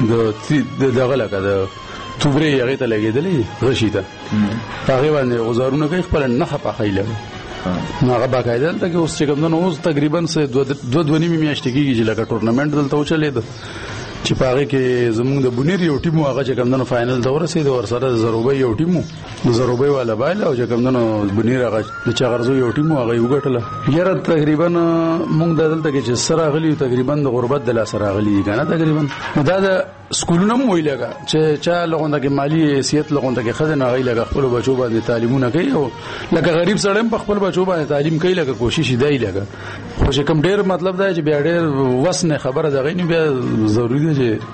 Speaker 14: د دغه لکه د توبري هغه ته لګیدلې غشیته پاغي باندې غزارونه کوي خپل نخه پخای لګي نو هغه باقاعده ته کې اوس چې کمونو اوس تقریبا سه دوه دوه نیمه میاشتې کېږي چې لکه ټورنمنت دلته وچلید چې پاغي کې زمونږ د بونیر یو ټیم هغه چې کمونو فائنل ته ورسېد ور سره زروبې یو ټیم د زروبې والا بایل او چې کمونو بونیر هغه د چغرزو یو ټیم هغه یو غټله یاره تقریبا مونږ دلته کې چې سره غلی تقریبا د غربت د لا سره غلی کنه تقریبا دا د سکولونو مو ویلګه چې چا لغونده کې مالی حیثیت لغونده کې خزنه غي لګ خپل بچو باندې تعلیمونه کوي او لکه غریب سره په خپل بچو باندې تعلیم کوي لکه کوشش دی لګ خو چې کوم ډیر مطلب دا چې بیا ډیر وسنه خبره ده غي نه بیا ضروری ده چې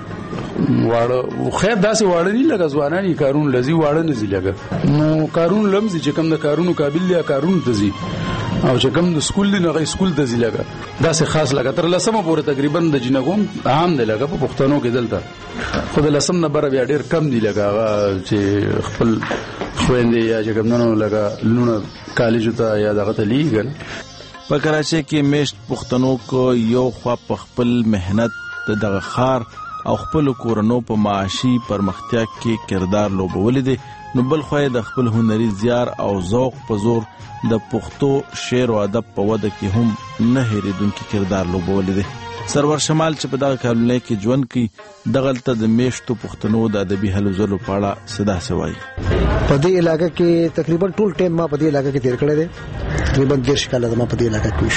Speaker 14: واړه خیر داسې واړه نه لګ ځوانانی کارون لذي واړه نه زی لګ نو کارون لمزي چې کوم د کارونو قابل دی کارون تزي او چې کوم د سکول دی نه سکول ته زی لګا دا سه خاص لګا تر لسمه پورې تقریبا د جنګوم عام دی لګا په پښتنو کې دلته خو د لسم نه بر بیا ډیر کم دی لګا چې خپل خويندې یا چې کوم نو لګا لونه کالج ته یا دغه ته لیګل
Speaker 8: په کراچۍ کې میشت پښتنو کو یو خوا په خپل مهنت دغه خار او خپل کورونو په معاشي پرمختیا کې کردار لوبول دي نو بل خو د خپل هنري زیار او ذوق په زور د پښتو شعر او ادب په وده کې هم نه هېریدونکي کردار لوبول دي سرور شمال چې په دغه کالونه کې ژوند کوي دغلته د میشتو پښتنو د ادبي هلو ځلو په اړه صدا سوای
Speaker 15: په دې علاقې کې تقریبا ټول ټیم ما په دې علاقې کې تیر کړی دی تقریبا ډیر شکاله ما په دې علاقې کې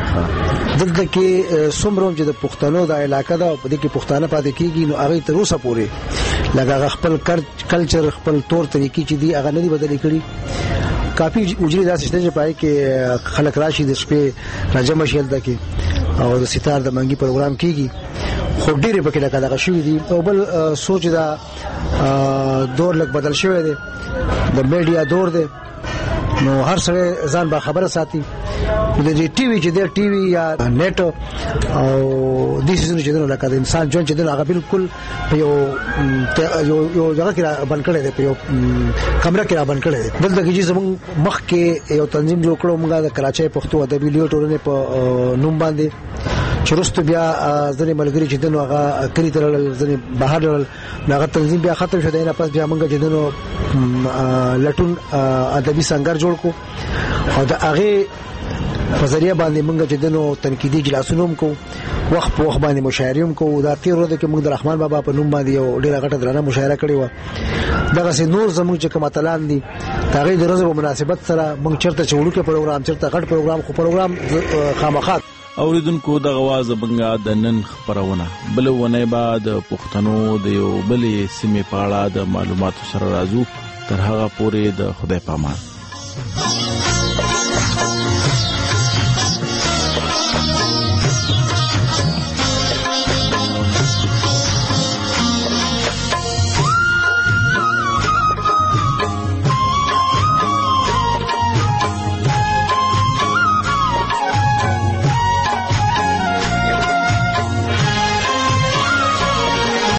Speaker 15: شو دلته کې څومره چې د پښتنو د علاقې دا په دې کې پښتانه پاتې کیږي نو هغه تر اوسه پورې لکه خپل کلچر خپل تور طریقې چې دی هغه نه دی بدلی کړی کافی اجري داسې شته چې پای کې خلک راشي د شپې راجم شیل دکې او د ستار د منګي پروګرام کیږي خو ډېر پکې لکه دغه شوي دي او بل سوچ دا دور لږ بدل شوی دی د میډیا دور دی نو هر سړی ځان با خبره ساتي د دې ټي وي چې د ټي وي یا نت او د سيزن چې دغه لکه د انسان ژوند چې دغه هغه بالکل په یو یو یو ځای کې باندې کړی دی په یو کمره کې باندې کړی دی دلته کې چې زموږ مخ کې یو تنظیم جوړ کړو موږ د کراچۍ پښتو ادبي لیو ټولنې په نوم باندې چې رستو بیا ځنې ملګری چې دنو هغه کلی تر ځنې بهر ول هغه تنظیم بیا ختم شو دی نه پس بیا موږ چې دنو لټون ادبي څنګه جوړ کو او د هغه په ذریعہ باندې موږ چې دنو تنقیدي جلسونه کو وخت په وخت باندې مشاعره کو دا تیر ورځ کې موږ د رحمان بابا په نوم باندې یو ډیره غټه درانه مشاعره کړې و دغه سي نور زموږ چې کوم تلان دي هغه د ورځې په مناسبت سره موږ چرته چوړو کې پروګرام چرته غټ پروګرام خو پروګرام خامخات
Speaker 8: اوریدونکو د غواز بنګا د نن خبرونه بل ونه بعد پښتنو د یو بلې سیمې په اړه د معلوماتو سره راځو تر هغه پورې د خدای پامان